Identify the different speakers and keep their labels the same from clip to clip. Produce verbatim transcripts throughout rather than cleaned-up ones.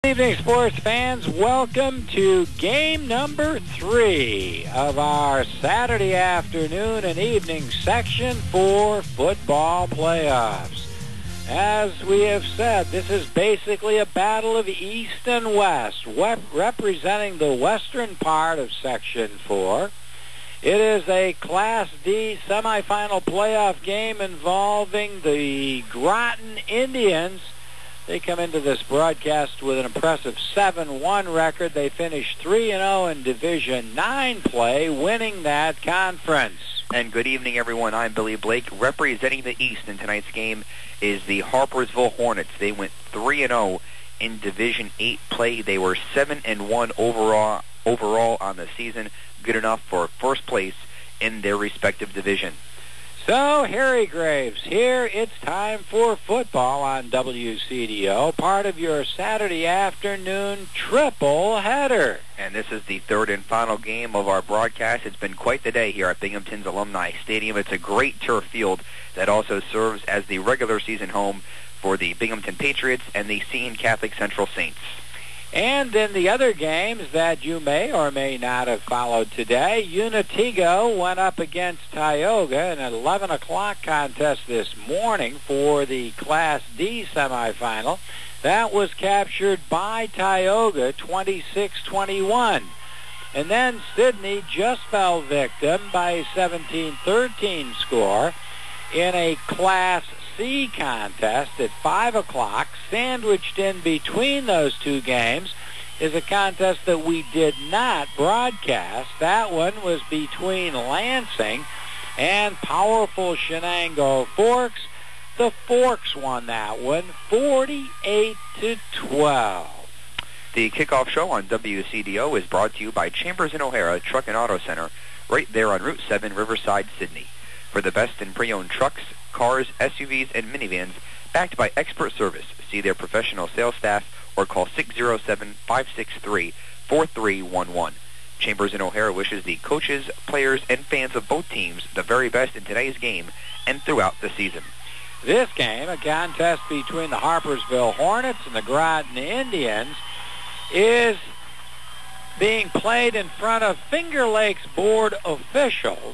Speaker 1: Good evening, sports fans. Welcome to game number three of our Saturday afternoon and evening section for football playoffs. As we have said, this is basically a battle of East and West, representing the western part of Section four. It is a Class D semifinal playoff game involving the Groton Indians. They come into this broadcast with an impressive seven one record. They finished three and oh in Division nine play, winning that conference.
Speaker 2: And good evening, everyone. I'm Billy Blake. Representing the East in tonight's game is the Harpersville Hornets. They went three and oh in Division eight play. They were seven and one overall overall on the season, good enough for first place in their respective division.
Speaker 1: So, Harry Graves here. It's time for football on W C D O, part of your Saturday afternoon triple header.
Speaker 2: And this is the third and final game of our broadcast. It's been quite the day here at Binghamton's Alumni Stadium. It's a great turf field that also serves as the regular season home for the Binghamton Patriots and the Seton Catholic Central Saints.
Speaker 1: And in the other games that you may or may not have followed today, Unitigo went up against Tioga in an eleven o'clock contest this morning for the Class D semifinal. That was captured by Tioga twenty-six twenty-one. And then Sidney just fell victim by a seventeen thirteen score in a Class C contest at five o'clock. Sandwiched in between those two games is a contest that we did not broadcast. That one was between Lansing and powerful Shenango Forks. The Forks won that one forty-eight to twelve.
Speaker 2: The kickoff show on W C D O is brought to you by Chambers and O'Hara Truck and Auto Center, right there on Route seven, Riverside, Sydney. For the best in pre-owned trucks, cars, S U Vs, and minivans, backed by expert service. See their professional sales staff or call six oh seven, five six three, four three one one. Chambers and O'Hara wishes the coaches, players, and fans of both teams the very best in today's game and throughout the season.
Speaker 1: This game, a contest between the Harpersville Hornets and the Groton Indians, is being played in front of Finger Lakes Board officials.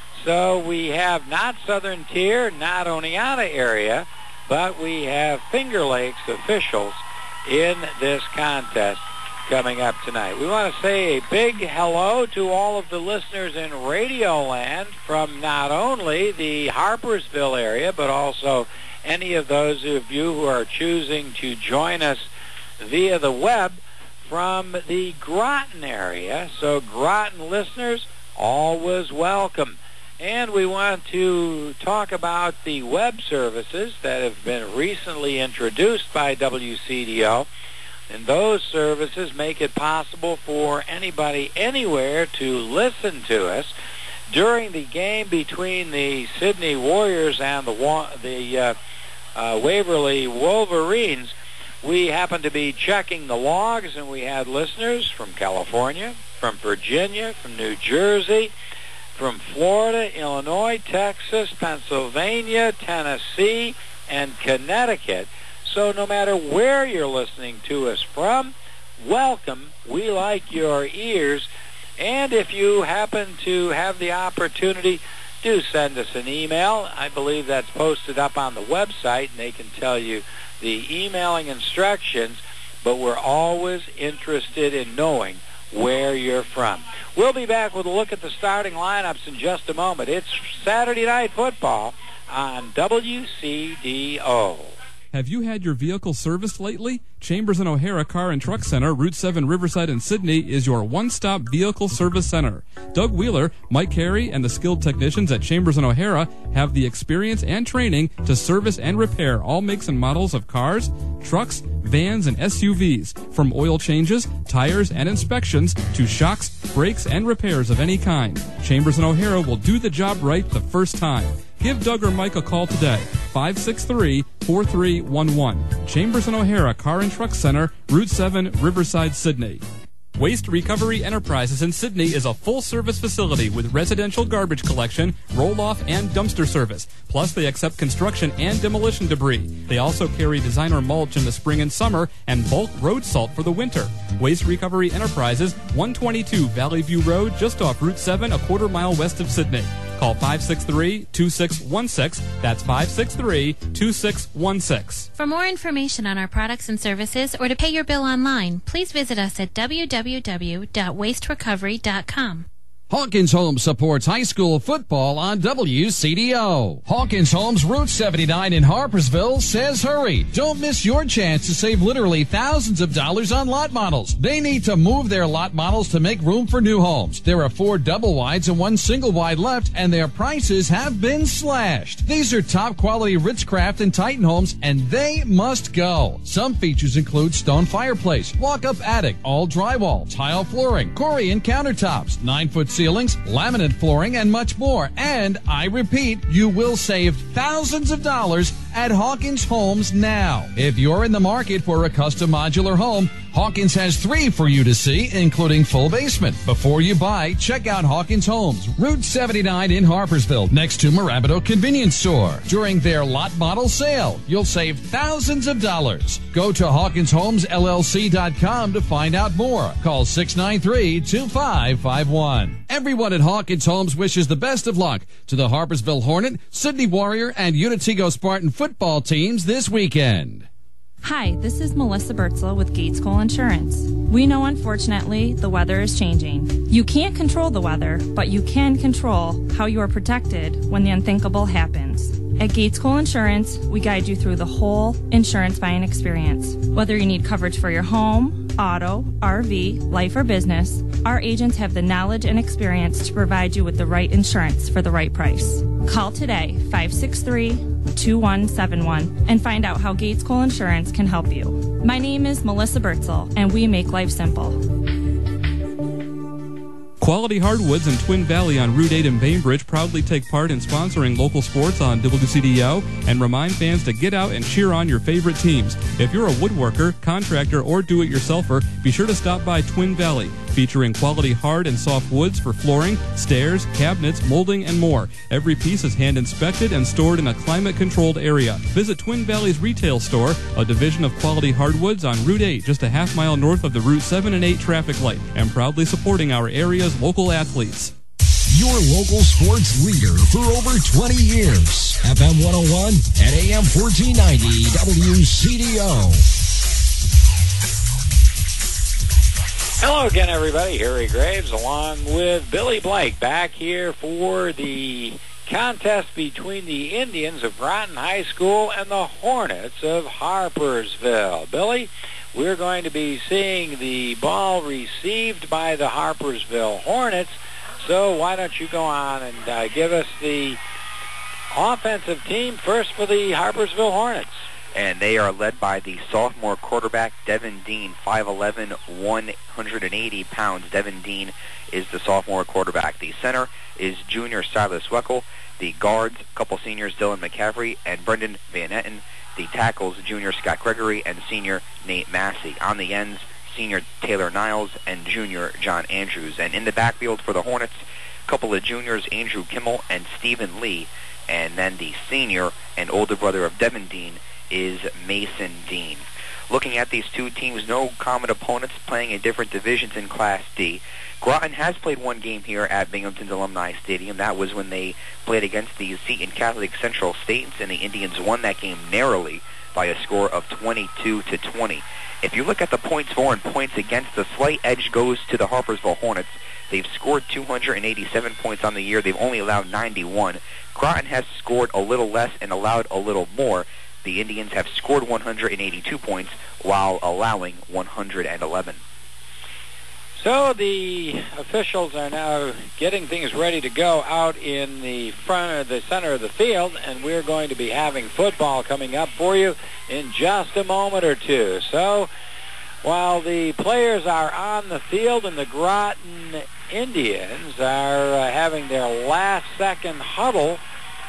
Speaker 1: So we have not Southern Tier, not Oneonta area, but we have Finger Lakes officials in this contest coming up tonight. We want to say a big hello to all of the listeners in Radioland from not only the Harpersville area, but also any of those of you who are choosing to join us via the web from the Groton area. So Groton listeners, always welcome. And we want to talk about the web services that have been recently introduced by W C D O. And those services make it possible for anybody anywhere to listen to us. During the game between the Sydney Warriors and the, the uh, uh, Waverly Wolverines, we happened to be checking the logs, and we had listeners from California, from Virginia, from New Jersey, from Florida, Illinois, Texas, Pennsylvania, Tennessee, and Connecticut. So no matter where you're listening to us from, welcome. We like your ears. And if you happen to have the opportunity, do send us an email. I believe that's posted up on the website, and they can tell you the emailing instructions. But we're always interested in knowing where you're from. We'll be back with a look at the starting lineups in just a moment. It's Saturday Night Football on W C D O.
Speaker 3: Have you had your vehicle serviced lately? Chambers and O'Hara Car and Truck Center, Route seven, Riverside and Sydney, is your one-stop vehicle service center. Doug Wheeler, Mike Carey, and the skilled technicians at Chambers and O'Hara have the experience and training to service and repair all makes and models of cars, trucks, vans, and S U Vs. From oil changes, tires, and inspections to shocks, brakes, and repairs of any kind. Chambers and O'Hara will do the job right the first time. Give Doug or Mike a call today, five six three, four three one one. Chambers and O'Hara Car and Truck Center, Route seven, Riverside, Sydney. Waste Recovery Enterprises in Sydney is a full-service facility with residential garbage collection, roll-off, and dumpster service. Plus, they accept construction and demolition debris. They also carry designer mulch in the spring and summer and bulk road salt for the winter. Waste Recovery Enterprises, one twenty-two Valley View Road, just off Route seven, a quarter mile west of Sydney. Call five six three, two six one six. That's five six three, two six one six.
Speaker 4: For more information on our products and services or to pay your bill online, please visit us at w w w dot waste recovery dot com.
Speaker 5: Hawkins Homes supports high school football on W C D O. Hawkins Homes, Route seventy-nine in Harpersville says hurry. Don't miss your chance to save literally thousands of dollars on lot models. They need to move their lot models to make room for new homes. There are four double wides and one single wide left, and their prices have been slashed. These are top quality Ritz-Craft and Titan homes, and they must go. Some features include stone fireplace, walk-up attic, all drywall, tile flooring, Corian countertops, nine-foot ceilings, laminate flooring, and much more. And I repeat, you will save thousands of dollars at Hawkins Homes now. If you're in the market for a custom modular home, Hawkins has three for you to see, including full basement. Before you buy, check out Hawkins Homes, Route seventy-nine in Harpersville, next to Marabito Convenience Store. During their lot model sale, you'll save thousands of dollars. Go to hawkins homes l l c dot com to find out more. Call six nine three, two five five one. Everyone at Hawkins Homes wishes the best of luck to the Harpersville Hornet, Sydney Warrior, and Unitigo Spartan football teams this weekend.
Speaker 6: Hi, this is Melissa Bertzler with Gates Cole Insurance. We know, unfortunately, the weather is changing. You can't control the weather, but you can control how you are protected when the unthinkable happens. At Gates Cole Insurance, we guide you through the whole insurance buying experience. Whether you need coverage for your home, auto, R V, life, or business, our agents have the knowledge and experience to provide you with the right insurance for the right price. Call today, five six three, two one seven one, and find out how Gates Cole Insurance can help you. My name is Melissa Bertzel, and we make life simple.
Speaker 3: Quality Hardwoods in Twin Valley on Route eight in Bainbridge proudly take part in sponsoring local sports on W C D O and remind fans to get out and cheer on your favorite teams. If you're a woodworker, contractor, or do-it-yourselfer, be sure to stop by Twin Valley, featuring quality hard and soft woods for flooring, stairs, cabinets, molding, and more. Every piece is hand-inspected and stored in a climate-controlled area. Visit Twin Valley's retail store, a division of Quality Hardwoods on Route eight, just a half mile north of the Route seven and eight traffic light, and proudly supporting our area's local athletes.
Speaker 7: Your local sports leader for over twenty years. F M one oh one and A M fourteen ninety W C D O.
Speaker 1: Hello again, everybody. Harry Graves along with Billy Blake back here for the contest between the Indians of Groton High School and the Hornets of Harpersville. Billy, we're going to be seeing the ball received by the Harpersville Hornets. So why don't you go on and uh, give us the offensive team first for the Harpersville Hornets.
Speaker 2: And they are led by the sophomore quarterback, Devin Dean, five eleven, one hundred eighty pounds. Devin Dean is the sophomore quarterback. The center is junior Silas Weckel. The guards, a couple seniors, Dylan McCaffrey and Brendan Van Etten. The tackles, junior Scott Gregory and senior Nate Massey. On the ends, senior Taylor Niles and junior John Andrews. And in the backfield for the Hornets, a couple of juniors, Andrew Kimmel and Stephen Lee. And then the senior and older brother of Devin Dean is Mason Dean. Looking at these two teams, no common opponents, playing in different divisions in Class D. Groton has played one game here at Binghamton's Alumni Stadium. That was when they played against the Seton Catholic Central States, and the Indians won that game narrowly by a score of twenty-two to twenty. If you look at the points for and points against, the slight edge goes to the Harpersville Hornets. They've scored two hundred eighty-seven points on the year. They've only allowed ninety-one. Groton has scored a little less and allowed a little more. The Indians have scored one hundred eighty-two points while allowing one hundred eleven.
Speaker 1: So the officials are now getting things ready to go out in the front of the center of the field, and we're going to be having football coming up for you in just a moment or two. So while the players are on the field and the Groton Indians are uh, having their last second huddle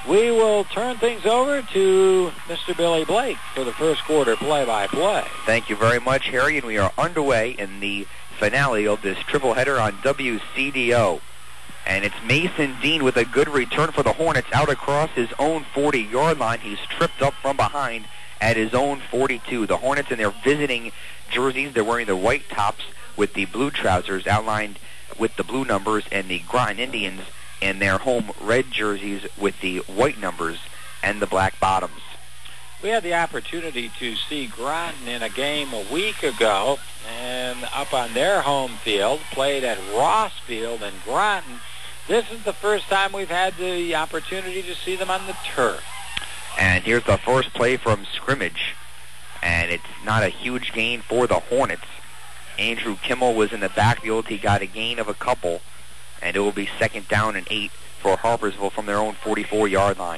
Speaker 1: we will turn things over to Mister Billy Blake for the first quarter play-by-play.
Speaker 2: Thank you very much, Harry, and we are underway in the finale of this triple header on W C D O. And it's Mason Dean with a good return for the Hornets out across his own forty-yard line. He's tripped up from behind at his own forty-two. The Hornets in their visiting jerseys, they're wearing the white tops with the blue trousers outlined with the blue numbers, and the Groton Indians in their home red jerseys with the white numbers and the black bottoms.
Speaker 1: We had the opportunity to see Groton in a game a week ago, and up on their home field, played at Ross Field in Groton. This is the first time we've had the opportunity to see them on the turf.
Speaker 2: And here's the first play from scrimmage, and it's not a huge gain for the Hornets. Andrew Kimmel was in the backfield. He got a gain of a couple, and it will be second down and eight for Harpersville from their own forty-four-yard line.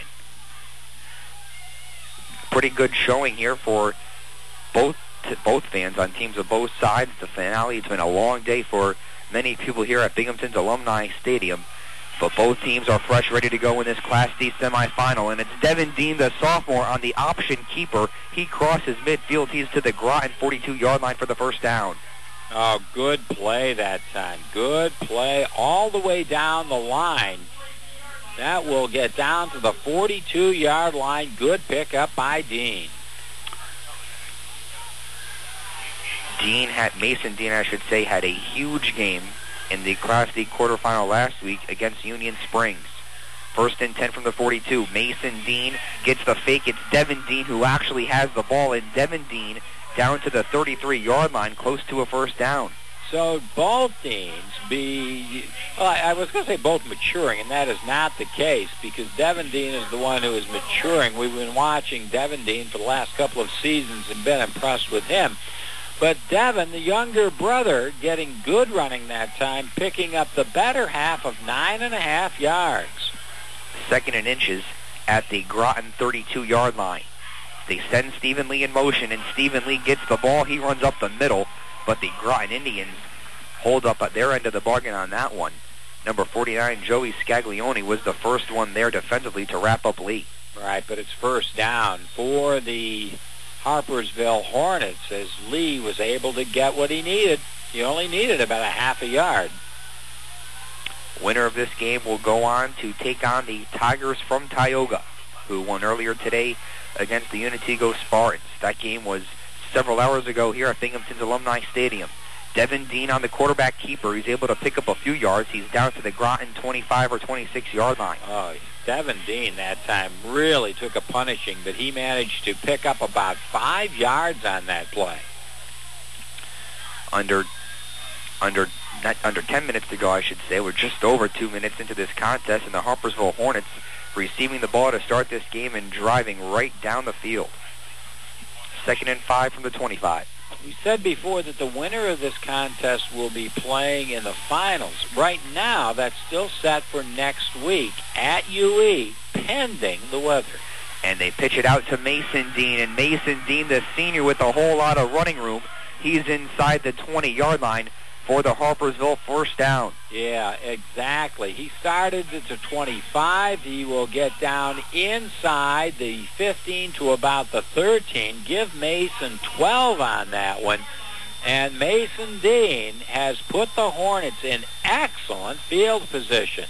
Speaker 2: Pretty good showing here for both both fans on teams of both sides. The finale, it's been a long day for many people here at Binghamton's Alumni Stadium. But both teams are fresh, ready to go in this Class D semifinal. And it's Devin Dean, the sophomore, on the option keeper. He crosses midfield. He's to the Groton forty-two-yard line for the first down.
Speaker 1: Oh, good play that time. Good play all the way down the line. That will get down to the forty-two-yard line. Good pickup by Dean.
Speaker 2: Dean had, Mason Dean, I should say, had a huge game in the Class D quarterfinal last week against Union Springs. First and ten from the forty-two. Mason Dean gets the fake. It's Devin Dean who actually has the ball, and Devin Dean down to the thirty-three-yard line, close to a first down.
Speaker 1: So both teams be, well, I was going to say both maturing, and that is not the case because Devin Dean is the one who is maturing. We've been watching Devin Dean for the last couple of seasons and been impressed with him. But Devin, the younger brother, getting good running that time, picking up the better half of nine and a half yards.
Speaker 2: Second and inches at the Groton thirty-two-yard line. They send Stephen Lee in motion, and Stephen Lee gets the ball. He runs up the middle, but the Groton Indians hold up at their end of the bargain on that one. Number forty-nine, Joey Scaglione, was the first one there defensively to wrap up Lee.
Speaker 1: Right, but it's first down for the Harpersville Hornets as Lee was able to get what he needed. He only needed about a half a yard.
Speaker 2: Winner of this game will go on to take on the Tigers from Tioga, who won earlier today against the Unitigo Spartans. That game was several hours ago here at Binghamton's Alumni Stadium. Devin Dean on the quarterback keeper. He's able to pick up a few yards. He's down to the Groton twenty-five or twenty-six-yard line.
Speaker 1: Oh, Devin Dean that time really took a punishing, but he managed to pick up about five yards on that play.
Speaker 2: Under, under, not under ten minutes to go, I should say. We're just over two minutes into this contest, and the Harpersville Hornets receiving the ball to start this game and driving right down the field. Second and five from the twenty-five.
Speaker 1: We said before that the winner of this contest will be playing in the finals. Right now, that's still set for next week at U E, pending the weather.
Speaker 2: And they pitch it out to Mason Dean, and Mason Dean, the senior with a whole lot of running room, he's inside the twenty-yard line for the Harpersville first down.
Speaker 1: Yeah, exactly. He started at the twenty-five. He will get down inside the fifteen to about the thirteen. Give Mason twelve on that one. And Mason Dean has put the Hornets in excellent field position.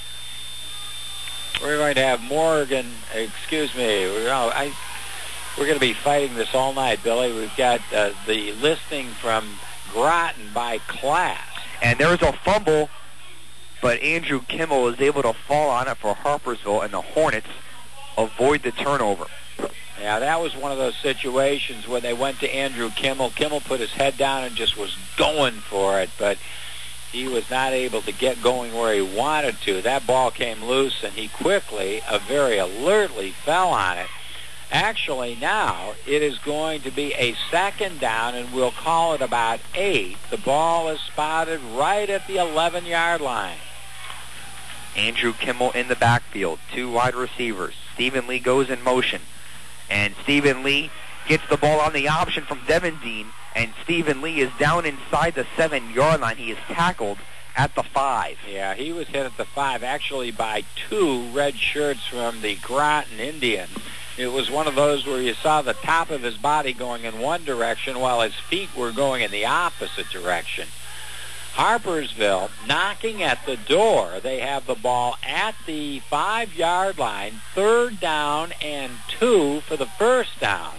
Speaker 1: We're going to have Morgan, excuse me, we're, oh, I, we're going to be fighting this all night, Billy. We've got uh, the listing from Groton by class.
Speaker 2: And there's a fumble, but Andrew Kimmel is able to fall on it for Harpersville, and the Hornets avoid the turnover.
Speaker 1: Yeah, that was one of those situations where they went to Andrew Kimmel. Kimmel put his head down and just was going for it, but he was not able to get going where he wanted to. That ball came loose, and he quickly, uh, very alertly fell on it. Actually, now it is going to be a second down, and we'll call it about eight. The ball is spotted right at the eleven-yard line.
Speaker 2: Andrew Kimmel in the backfield, two wide receivers. Stephen Lee goes in motion, and Stephen Lee gets the ball on the option from Devin Dean, and Stephen Lee is down inside the seven-yard line. He is tackled at the five.
Speaker 1: Yeah, he was hit at the five, actually by two red shirts from the Groton Indians. It was one of those where you saw the top of his body going in one direction while his feet were going in the opposite direction. Harpersville knocking at the door. They have the ball at the five-yard line, third down and two for the first down.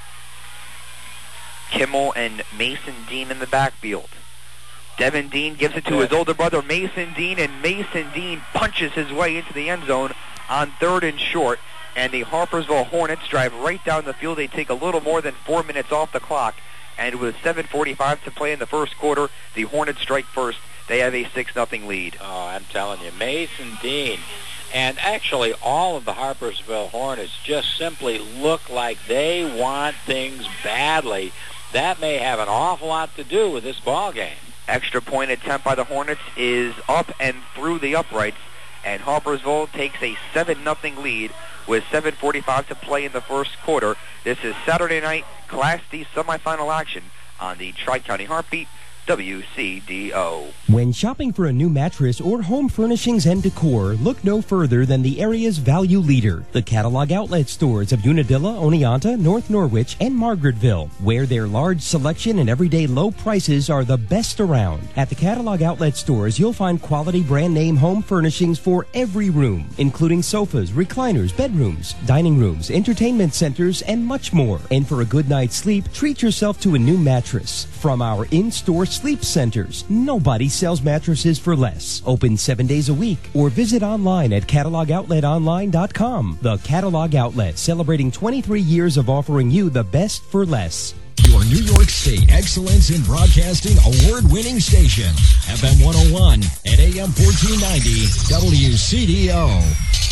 Speaker 2: Kimmel and Mason Dean in the backfield. Devin Dean gives it to his older brother, Mason Dean, and Mason Dean punches his way into the end zone on third and short. And the Harpersville Hornets drive right down the field. They take a little more than four minutes off the clock. And with seven forty-five to play in the first quarter, the Hornets strike first. They have a six nothing lead.
Speaker 1: Oh, I'm telling you, Mason Dean. And actually, all of the Harpersville Hornets just simply look like they want things badly. That may have an awful lot to do with this ball game.
Speaker 2: Extra point attempt by the Hornets is up and through the uprights. And Harpersville takes a seven nothing lead with seven forty-five to play in the first quarter. This is Saturday night Class D semifinal action on the Tri-County Heartbeat, W C D O.
Speaker 8: When shopping for a new mattress or home furnishings and decor, look no further than the area's value leader, the Catalog Outlet stores of Unadilla, Oneonta, North Norwich, and Margaretville, where their large selection and everyday low prices are the best around. At the Catalog Outlet stores, you'll find quality brand name home furnishings for every room, including sofas, recliners, bedrooms, dining rooms, entertainment centers, and much more. And for a good night's sleep, treat yourself to a new mattress. From our in-store sleep centers, nobody sells mattresses for less. Open seven days a week or visit online at catalog outlet online dot com. The Catalog Outlet, celebrating twenty-three years of offering you the best for less.
Speaker 7: Your New York State Excellence in Broadcasting award-winning station, F M one oh one and A M fourteen ninety W C D O.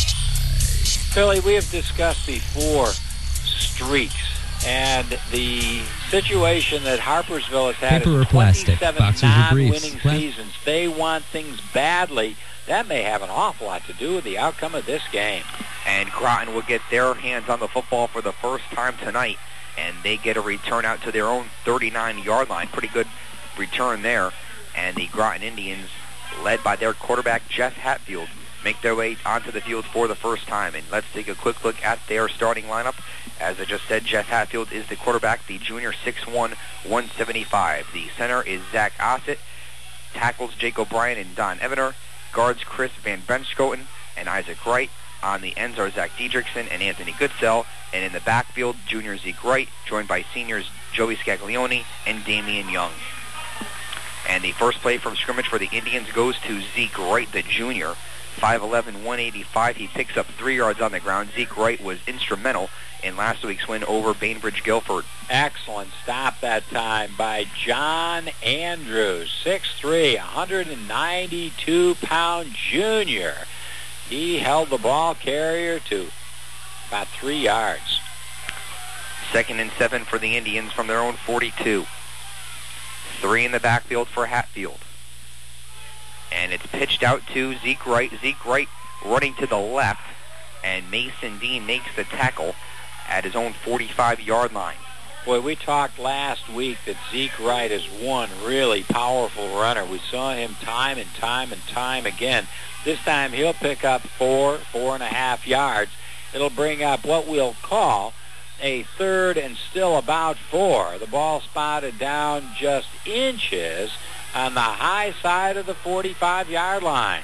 Speaker 1: Philly, we have discussed before streaks. And the situation that Harpersville has had
Speaker 9: Paper or
Speaker 1: is
Speaker 9: plastic,
Speaker 1: twenty-seven
Speaker 9: boxes or
Speaker 1: non-winning
Speaker 9: briefs. Pla-
Speaker 1: seasons. They want things badly. That may have an awful lot to do with the outcome of this game.
Speaker 2: And Groton will get their hands on the football for the first time tonight, and they get a return out to their own thirty-nine yard line. Pretty good return there. And the Groton Indians, led by their quarterback, Jeff Hatfield, make their way onto the field for the first time. And let's take a quick look at their starting lineup. As I just said, Jeff Hatfield is the quarterback, the junior, six one, one seventy-five. The center is Zach Ossett. Tackles Jake O'Brien and Don Evener. Guards Chris Van Benskoten and Isaac Wright. On the ends are Zach Diedrichsen and Anthony Goodsell. And in the backfield, junior Zeke Wright, joined by seniors Joey Scaglione and Damian Young. And the first play from scrimmage for the Indians goes to Zeke Wright, the junior. five eleven, one eighty-five. He picks up three yards on the ground. Zeke Wright was instrumental in last week's win over Bainbridge Guilford.
Speaker 1: Excellent stop that time by John Andrews, six three, one hundred ninety-two pound junior. He held the ball carrier to about three yards.
Speaker 2: Second and seven for the Indians from their own forty-two. Three in the backfield for Hatfield. And it's pitched out to Zeke Wright. Zeke Wright running to the left, and Mason Dean makes the tackle at his own forty-five yard line.
Speaker 1: Boy, we talked last week that Zeke Wright is one really powerful runner. We saw him time and time and time again. This time he'll pick up four, four and a half yards. It'll bring up what we'll call a third and still about four. The ball spotted down just inches on the high side of the forty-five yard line.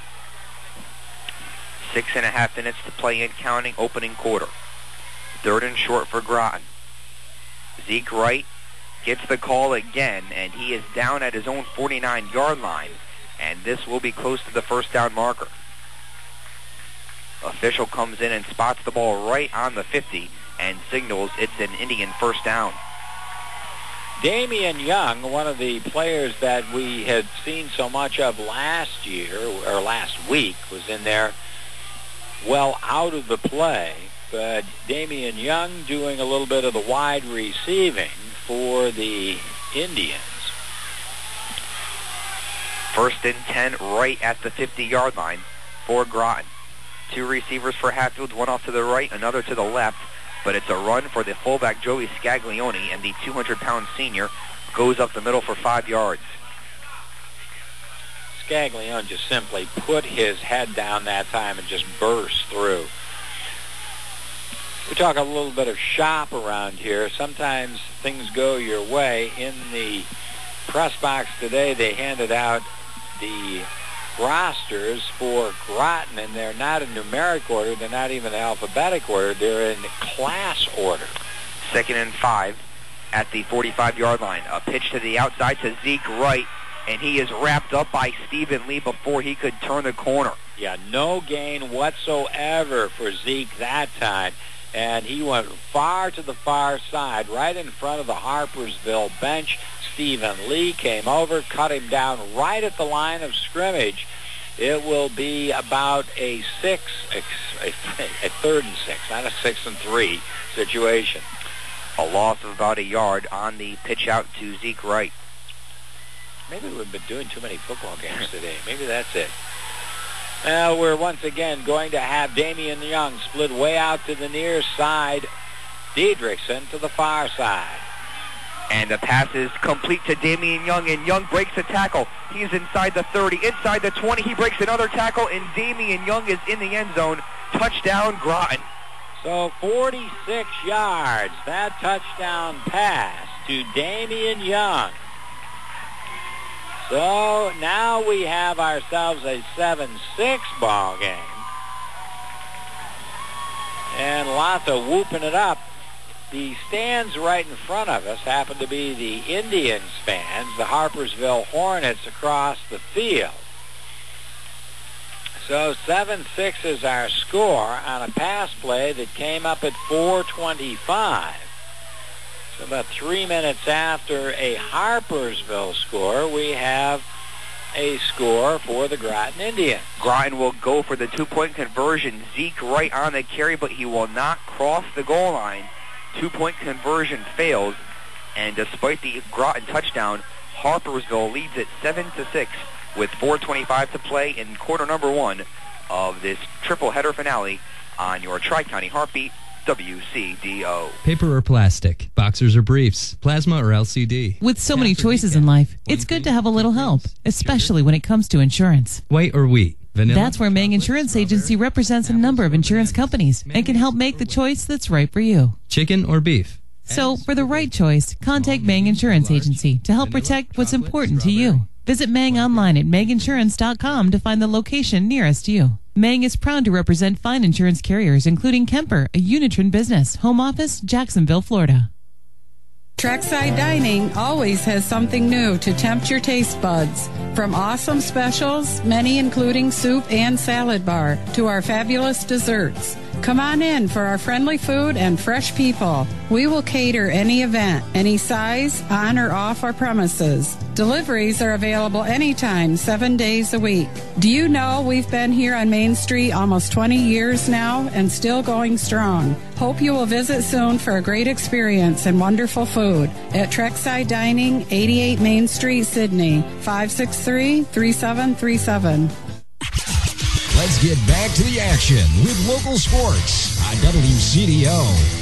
Speaker 2: Six and a half minutes to play in, counting, opening quarter. Third and short for Groton. Zeke Wright gets the call again, and he is down at his own forty-nine yard line, and this will be close to the first down marker. Official comes in and spots the ball right on the fifty and signals it's an Indian first down.
Speaker 1: Damian Young, one of the players that we had seen so much of last year, or last week, was in there well out of the play. But Damian Young doing a little bit of the wide receiving for the Indians.
Speaker 2: First and ten right at the fifty yard line for Groton. Two receivers for Hatfield, one off to the right, another to the left. But it's a run for the fullback Joey Scaglione, and the two hundred pound senior goes up the middle for five yards.
Speaker 1: Scaglione just simply put his head down that time and just burst through. We talk a little bit of shop around here. Sometimes things go your way. In the press box today, they handed out the rosters for Groton, and they're not in numeric order. They're not even alphabetic order. They're in class order.
Speaker 2: Second and five at the forty-five-yard line. A pitch to the outside to Zeke Wright, and he is wrapped up by Stephen Lee before he could turn the corner.
Speaker 1: Yeah, no gain whatsoever for Zeke that time. And he went far to the far side, right in front of the Harpersville bench. Stephen Lee came over, cut him down right at the line of scrimmage. It will be about a six, a, a third and six, not a six and three situation.
Speaker 2: A loss of about a yard on the pitch out to Zeke Wright.
Speaker 1: Maybe we've been doing too many football games today. Maybe that's it. Now we're once again going to have Damian Young split way out to the near side. Diedrichson to the far side.
Speaker 2: And the pass is complete to Damian Young, and Young breaks a tackle. He's inside the thirty, inside the twenty. He breaks another tackle, and Damian Young is in the end zone. Touchdown, Groton.
Speaker 1: So forty-six yards, that touchdown pass to Damian Young. So now we have ourselves a seven six ball game. And lots of whooping it up. The stands right in front of us happen to be the Indians fans, the Harpersville Hornets across the field. So seven six is our score on a pass play that came up at four twenty-five. So about three minutes after a Harpersville score, we have a score for the Groton Indians.
Speaker 2: Groton will go for the two-point conversion. Zeke Wright on the carry, but he will not cross the goal line. Two-point conversion fails, and despite the Groton touchdown, Harpersville leads it seven to six with four twenty-five to play in quarter number one of this triple header finale on your Tri-County Heartbeat, W C D O.
Speaker 9: Paper or plastic, boxers or briefs, plasma or L C D.
Speaker 10: With so many choices in life, it's good to have a little help, especially when it comes to insurance.
Speaker 9: White or wheat, vanilla.
Speaker 10: That's where Mang Insurance Agency represents a number of insurance companies and can help make the choice that's right for you.
Speaker 9: Chicken or beef.
Speaker 10: So, for the right choice, contact Mang Insurance Agency to help protect what's important to you. Visit Mang online at mang insurance dot com to find the location nearest you. Mang is proud to represent fine insurance carriers, including Kemper, a Unitron business, home office, Jacksonville, Florida.
Speaker 11: Trackside Dining always has something new to tempt your taste buds. From awesome specials, many including soup and salad bar, to our fabulous desserts. Come on in for our friendly food and fresh people. We will cater any event, any size, on or off our premises. Deliveries are available anytime, seven days a week. Do you know we've been here on Main Street almost twenty years now and still going strong? Hope you will visit soon for a great experience and wonderful food at Trackside Dining, eighty-eight Main Street, Sydney, five six three, three seven three seven.
Speaker 7: Let's get back to the action with local sports on W C D O.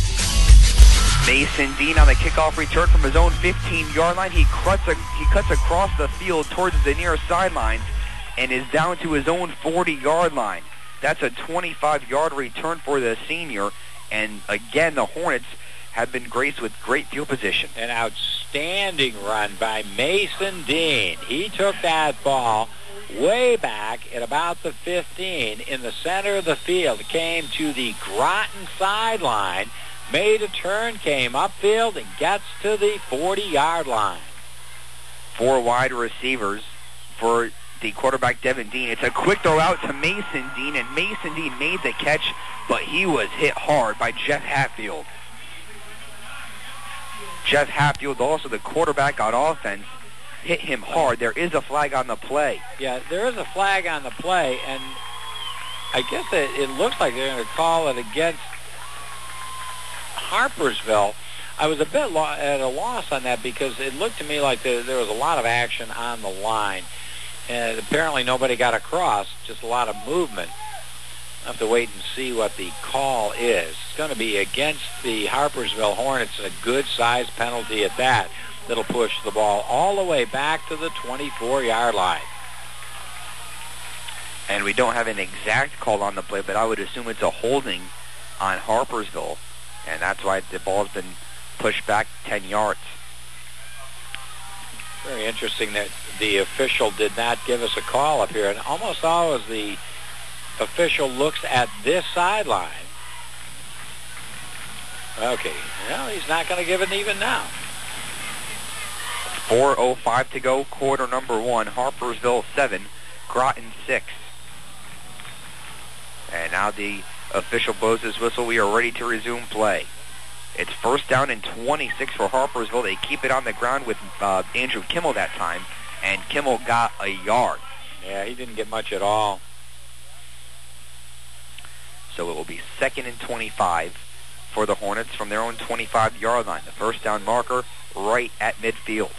Speaker 2: Mason Dean on the kickoff return from his own fifteen-yard line. He cuts, a, he cuts across the field towards the near sidelines and is down to his own forty-yard line. That's a twenty-five-yard return for the senior. And again, the Hornets have been graced with great field position.
Speaker 1: An outstanding run by Mason Dean. He took that ball way back at about the fifteen in the center of the field. Came to the Groton sideline, made a turn, came upfield, and gets to the forty-yard line.
Speaker 2: Four wide receivers for the quarterback, Devin Dean. It's a quick throw out to Mason Dean, and Mason Dean made the catch, but he was hit hard by Jeff Hatfield. Jeff Hatfield, also the quarterback on offense, hit him hard. There is a flag on the play.
Speaker 1: Yeah, there is a flag on the play, and I guess it, it looks like they're going to call it against Harpersville. I was a bit lo- at a loss on that because it looked to me like there, there was a lot of action on the line. And apparently nobody got across, just a lot of movement. I'll have to wait and see what the call is. It's going to be against the Harpersville Hornets, a good-sized penalty at that. That'll push the ball all the way back to the twenty-four-yard line.
Speaker 2: And we don't have an exact call on the play, but I would assume it's a holding on Harpersville, and that's why the ball's been pushed back ten yards.
Speaker 1: Very interesting that the official did not give us a call up here, and almost always the official looks at this sideline. Okay, well, he's not going to give it even now.
Speaker 2: four oh five to go, quarter number one. Harpersville seven, Groton six. And now the official blows his whistle. We are ready to resume play. It's first down and twenty-six for Harpersville. They keep it on the ground with uh, Andrew Kimmel that time, and Kimmel got a yard.
Speaker 1: Yeah, he didn't get much at all.
Speaker 2: So it will be second and twenty-five for the Hornets from their own twenty-five-yard line. The first down marker right at midfield.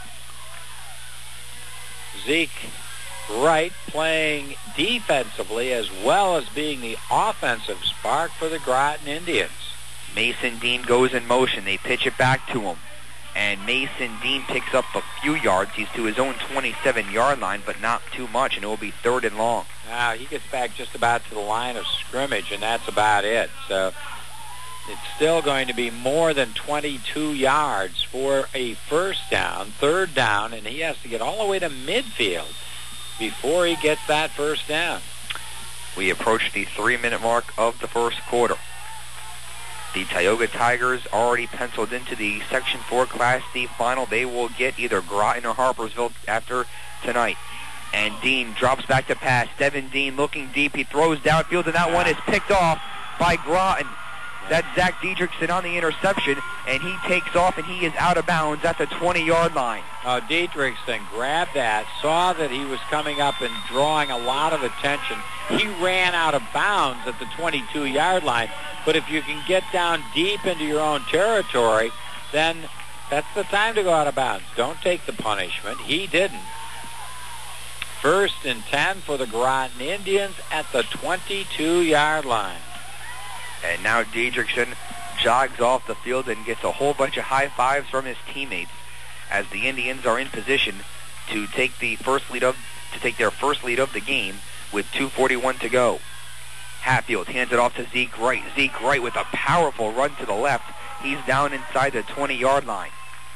Speaker 1: Zeke Wright playing defensively as well as being the offensive spark for the Groton Indians.
Speaker 2: Mason Dean goes in motion. They pitch it back to him. And Mason Dean picks up a few yards. He's to his own twenty-seven-yard line, but not too much, and it will be third and long.
Speaker 1: Now, he gets back just about to the line of scrimmage, and that's about it. So it's still going to be more than twenty-two yards for a first down, third down, and he has to get all the way to midfield before he gets that first down.
Speaker 2: We approach the three-minute mark of the first quarter. The Tioga Tigers already penciled into the Section four Class D final. They will get either Groton or Harpersville after tonight. And Dean drops back to pass. Devin Dean looking deep. He throws downfield, and that one is picked off by Groton. That's Zach Dietrichson on the interception, and he takes off, and he is out of bounds at the twenty-yard line.
Speaker 1: Uh, Dietrichson grabbed that, saw that he was coming up and drawing a lot of attention. He ran out of bounds at the twenty-two-yard line. But if you can get down deep into your own territory, then that's the time to go out of bounds. Don't take the punishment. He didn't. First and ten for the Groton Indians at the twenty-two-yard line.
Speaker 2: And now Dietrichson jogs off the field and gets a whole bunch of high fives from his teammates as the Indians are in position to take the first lead of to take their first lead of the game with two forty-one to go. Hatfield hands it off to Zeke Wright. Zeke Wright with a powerful run to the left. He's down inside the twenty-yard line.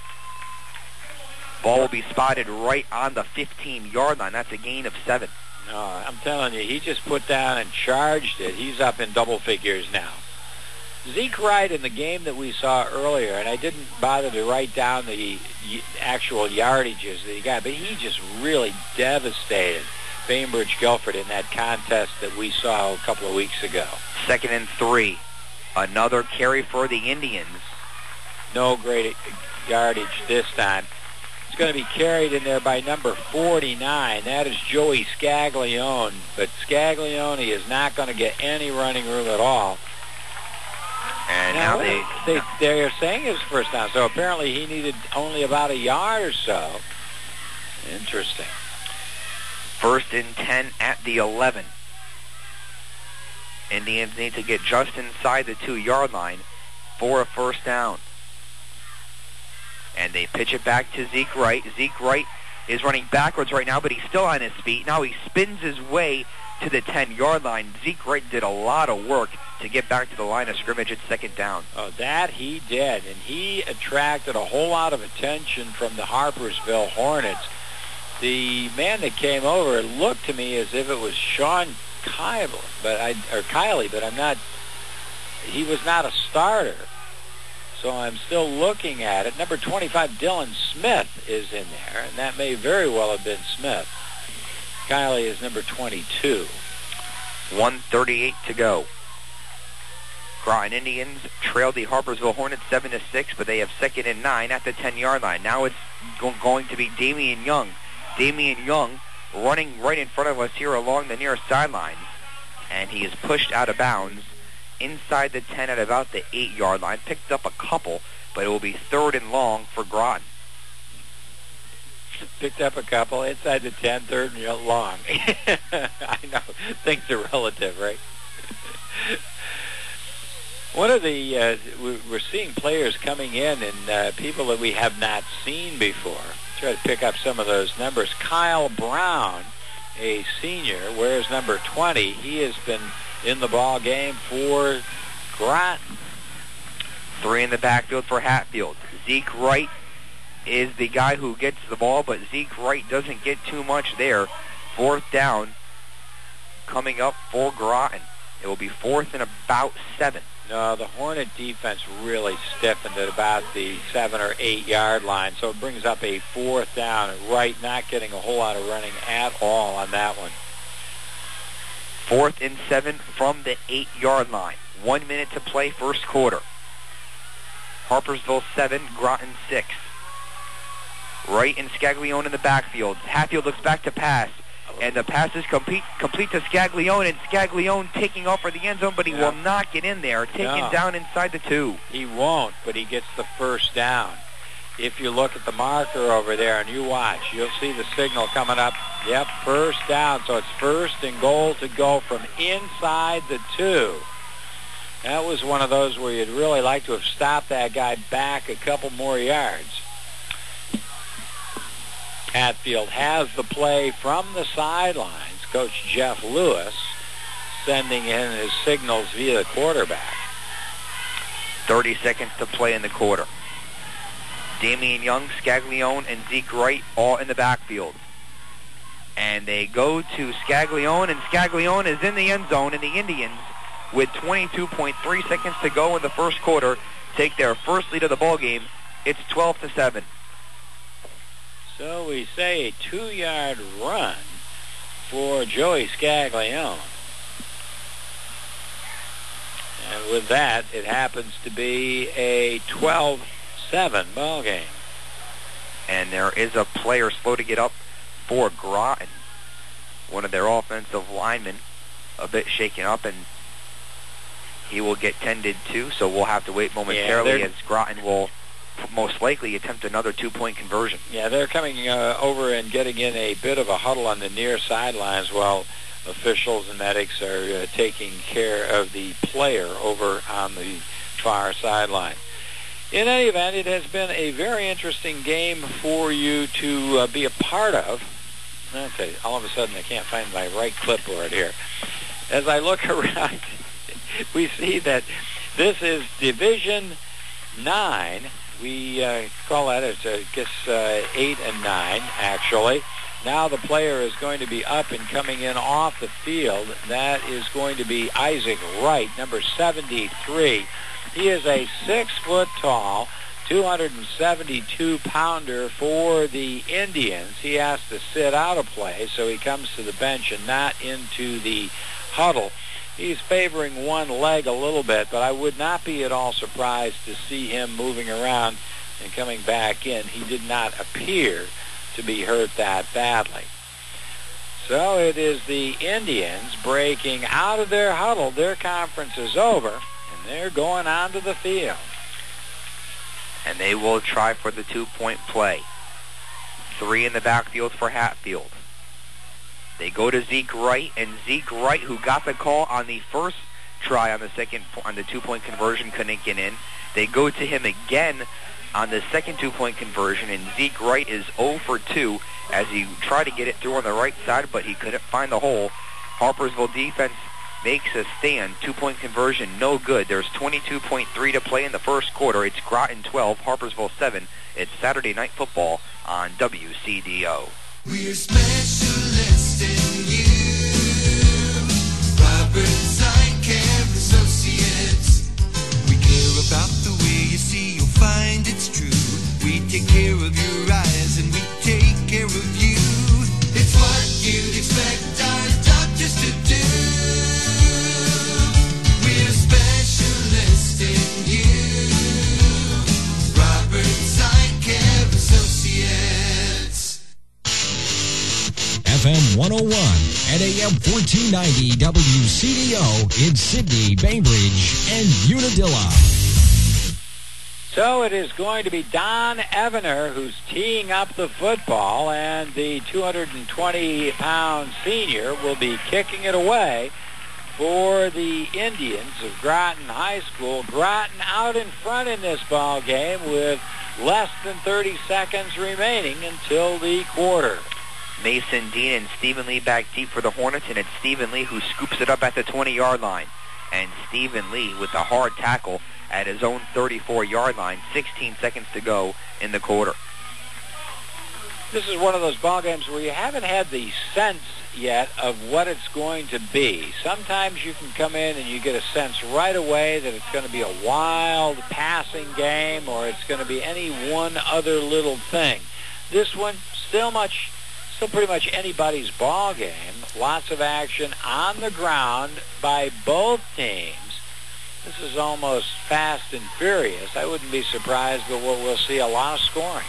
Speaker 2: Ball will be spotted right on the fifteen-yard line. That's a gain of seven.
Speaker 1: No, I'm telling you, he just put down and charged it. He's up in double figures now. Zeke Wright in the game that we saw earlier, and I didn't bother to write down the actual yardages that he got, but he just really devastated Bainbridge Guilford in that contest that we saw a couple of weeks ago.
Speaker 2: Second and three. Another carry for the Indians.
Speaker 1: No great yardage this time. It's going to be carried in there by number forty-nine. That is Joey Scaglione. But Scaglione is not going to get any running room at all.
Speaker 2: And
Speaker 1: now,
Speaker 2: now they,
Speaker 1: they, they're saying it's first down. So apparently he needed only about a yard or so. Interesting.
Speaker 2: First and ten at the eleven. Indians need to get just inside the two-yard line for a first down. And they pitch it back to Zeke Wright. Zeke Wright is running backwards right now, but he's still on his feet. Now he spins his way to the ten-yard line. Zeke Wright did a lot of work to get back to the line of scrimmage at second down.
Speaker 1: Oh, that he did. And he attracted a whole lot of attention from the Harpersville Hornets. The man that came over, it looked to me as if it was Sean Kiley, but I or Kiley, but I'm not. He was not a starter, so I'm still looking at it. Number twenty-five, Dylan Smith, is in there, and that may very well have been Smith. Kiley is number twenty-two.
Speaker 2: one thirty-eight to go. Groton Indians trail the Harpersville Hornets seven to six, but they have second and nine at the ten-yard line. Now it's go- going to be Damian Young. Damian Young running right in front of us here along the near sideline, and he is pushed out of bounds inside the ten at about the eight-yard line. Picked up a couple, but it will be third and long for Groton.
Speaker 1: Picked up a couple inside the ten, third and long. I know, things are relative, right? One of the, uh, we're seeing players coming in and uh, people that we have not seen before. Try to pick up some of those numbers. Kyle Brown a senior, wears number twenty. He has been in the ball game for Groton.
Speaker 2: Three in the backfield for Hatfield. Zeke Wright is the guy who gets the ball, but Zeke Wright doesn't get too much there. Fourth down coming up for Groton. It will be fourth and about seven.
Speaker 1: No, the Hornet defense really stiffened at about the seven or eight yard line, so it brings up a fourth down. And Wright not getting a whole lot of running at all on that one.
Speaker 2: Fourth and seven from the eight yard line. One minute to play, first quarter. Harpersville seven, Groton six. Wright and Scaglione in the backfield. Hatfield looks back to pass. And the pass is complete, complete to Scaglione, and Scaglione taking off for the end zone, but he yeah. will not get in there. Taken no. down inside the two.
Speaker 1: He won't, but he gets the first down. If you look at the marker over there and you watch, you'll see the signal coming up. Yep, first down. So it's first and goal to go from inside the two. That was one of those where you'd really like to have stopped that guy back a couple more yards. Hatfield has the play from the sidelines. Coach Jeff Lewis sending in his signals via the quarterback.
Speaker 2: thirty seconds to play in the quarter. Damian Young, Scaglione, and Zeke Wright all in the backfield. And they go to Scaglione, and Scaglione is in the end zone, and the Indians, with twenty-two point three seconds to go in the first quarter, take their first lead of the ball game. It's twelve to seven.
Speaker 1: So we say a two-yard run for Joey Scaglione. And with that, it happens to be a twelve seven ball game.
Speaker 2: And there is a player slow to get up for Groton. One of their offensive linemen a bit shaken up, and he will get tended to, so we'll have to wait momentarily yeah, as Groton will most likely attempt another two-point conversion.
Speaker 1: Yeah, they're coming uh, over and getting in a bit of a huddle on the near sidelines while officials and medics are uh, taking care of the player over on the far sideline. In any event, it has been a very interesting game for you to uh, be a part of. Okay, all of a sudden I can't find my right clipboard here. As I look around, we see that this is Division nine. We uh, call that, as I guess, uh, eight and nine, actually. Now the player is going to be up and coming in off the field. That is going to be Isaac Wright, number seventy-three. He is a six-foot-tall, two hundred seventy-two pounder for the Indians. He has to sit out a play, so he comes to the bench and not into the huddle. He's favoring one leg a little bit, but I would not be at all surprised to see him moving around and coming back in. He did not appear to be hurt that badly. So it is the Indians breaking out of their huddle. Their conference is over, and they're going onto the field.
Speaker 2: And they will try for the two-point play. Three in the backfield for Hatfield. They go to Zeke Wright, and Zeke Wright, who got the call on the first try on the second on the two-point conversion, couldn't get in. They go to him again on the second two-point conversion, and Zeke Wright is zero for two as he tried to get it through on the right side, but he couldn't find the hole. Harpersville defense makes a stand. Two-point conversion, no good. There's twenty-two point three to play in the first quarter. It's Groton twelve, Harpersville seven. It's Saturday Night Football on W C D O.
Speaker 12: We're specialists in you, Roberts Eye Care Associates. We care about the way you see, you'll find it's true. We take care of your eyes and we take care of you. It's what you'd expect our doctors to do. We're specialists in you, Roberts Eye Care Associates.
Speaker 7: F M one oh one and A M fourteen ninety W C D O in Sydney, Bainbridge, and Unadilla.
Speaker 1: So it is going to be Don Evener who's teeing up the football, and the two hundred twenty pound senior will be kicking it away for the Indians of Groton High School. Groton out in front in this ball game with less than thirty seconds remaining until the quarter.
Speaker 2: Mason Dean and Stephen Lee back deep for the Hornets, and it's Stephen Lee who scoops it up at the twenty-yard line. And Stephen Lee with a hard tackle at his own thirty-four-yard line, sixteen seconds to go in the quarter.
Speaker 1: This is one of those ball games where you haven't had the sense yet of what it's going to be. Sometimes you can come in and you get a sense right away that it's going to be a wild passing game or it's going to be any one other little thing. This one, still much, still pretty much anybody's ball game. Lots of action on the ground by both teams. This is almost fast and furious. I wouldn't be surprised, but we'll, we'll see a lot of scoring.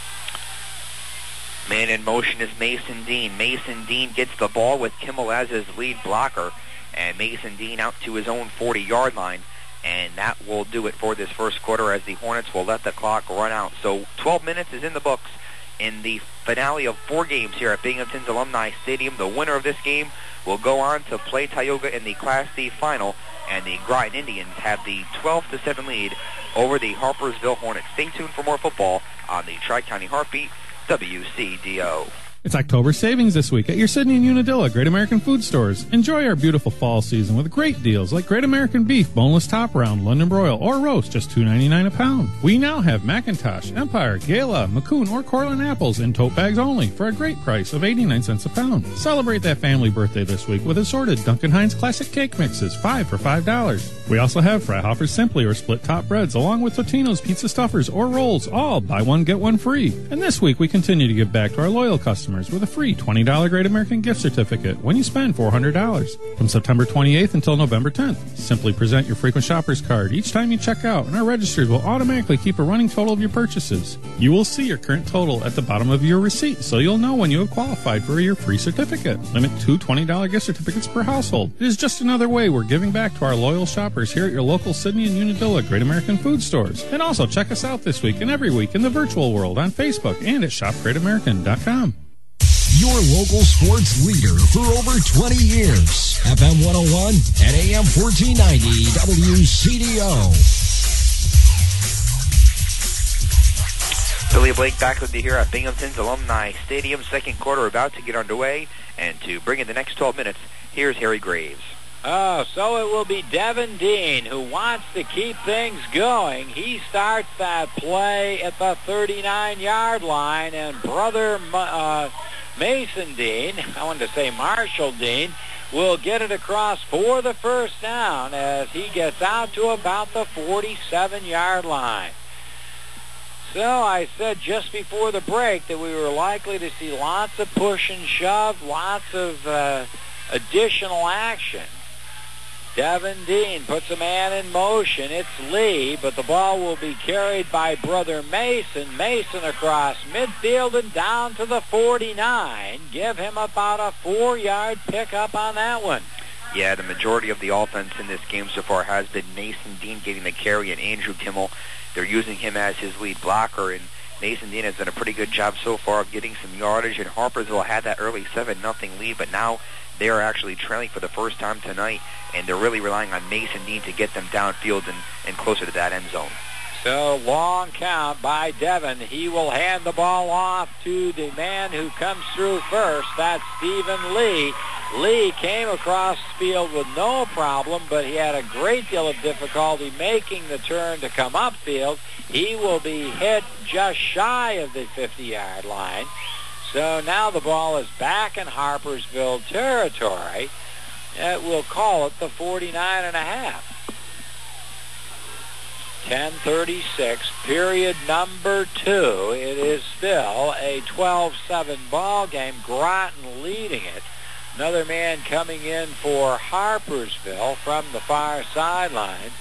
Speaker 2: Man in motion is Mason Dean. Mason Dean gets the ball with Kimmel as his lead blocker, and Mason Dean out to his own forty-yard line, and that will do it for this first quarter as the Hornets will let the clock run out. So twelve minutes is in the books in the finale of four games here at Binghamton's Alumni Stadium. The winner of this game will go on to play Tioga in the Class C final, and the Groton Indians have the twelve to seven lead over the Harpersville Hornets. Stay tuned for more football on the Tri-County Heartbeat, W C D O.
Speaker 13: It's October savings this week at your Sydney and Unadilla Great American Food Stores. Enjoy our beautiful fall season with great deals like Great American Beef, Boneless Top Round, London Broil, or Roast, just two ninety-nine a pound. We now have McIntosh, Empire, Gala, Maccoon, or Cortland apples in tote bags only for a great price of eighty-nine cents a pound. Celebrate that family birthday this week with assorted Duncan Hines Classic Cake Mixes, five for five dollars. We also have Freihofer's Simply or Split Top Breads, along with Totino's Pizza Stuffers or Rolls, all buy one, get one free. And this week we continue to give back to our loyal customers with a free twenty dollars Great American gift certificate when you spend four hundred dollars. From September twenty-eighth until November tenth, simply present your frequent shoppers card each time you check out, and our registers will automatically keep a running total of your purchases. You will see your current total at the bottom of your receipt, so you'll know when you have qualified for your free certificate. Limit two twenty dollars gift certificates per household. It is just another way we're giving back to our loyal shoppers here at your local Sydney and Unadilla Great American Food Stores. And also check us out this week and every week in the virtual world on Facebook and at shop great american dot com.
Speaker 7: Your local sports leader for over twenty years. F M one oh one and A M fourteen ninety W C D O.
Speaker 2: Billy Blake back with you here at Binghamton's Alumni Stadium. Second quarter about to get underway. And to bring in the next twelve minutes, here's Harry Graves.
Speaker 1: Oh, so it will be Devin Dean who wants to keep things going. He starts that play at the thirty-nine-yard line, and brother uh, Mason Dean, I wanted to say Marshall Dean, will get it across for the first down as he gets out to about the forty-seven-yard line. So I said just before the break that we were likely to see lots of push and shove, lots of uh, additional action. Devin Dean puts a man in motion. It's Lee, but the ball will be carried by brother Mason. Mason across midfield and down to the forty-nine. Give him about a four-yard pickup on that one.
Speaker 2: Yeah, the majority of the offense in this game so far has been Mason Dean getting the carry and Andrew Kimmel. They're using him as his lead blocker, and Mason Dean has done a pretty good job so far of getting some yardage, and Harpersville had that early seven nothing lead, but now they are actually trailing for the first time tonight, and they're really relying on Mason Dean to get them downfield and, and closer to that end zone.
Speaker 1: So long count by Devin. He will hand the ball off to the man who comes through first. That's Stephen Lee. Lee came across the field with no problem, but he had a great deal of difficulty making the turn to come upfield. He will be hit just shy of the fifty-yard line. So now the ball is back in Harpersville territory. It will call it the forty-nine and a half. ten thirty-six, period number two. It is still a twelve seven ball game. Groton leading it. Another man coming in for Harpersville from the far sideline.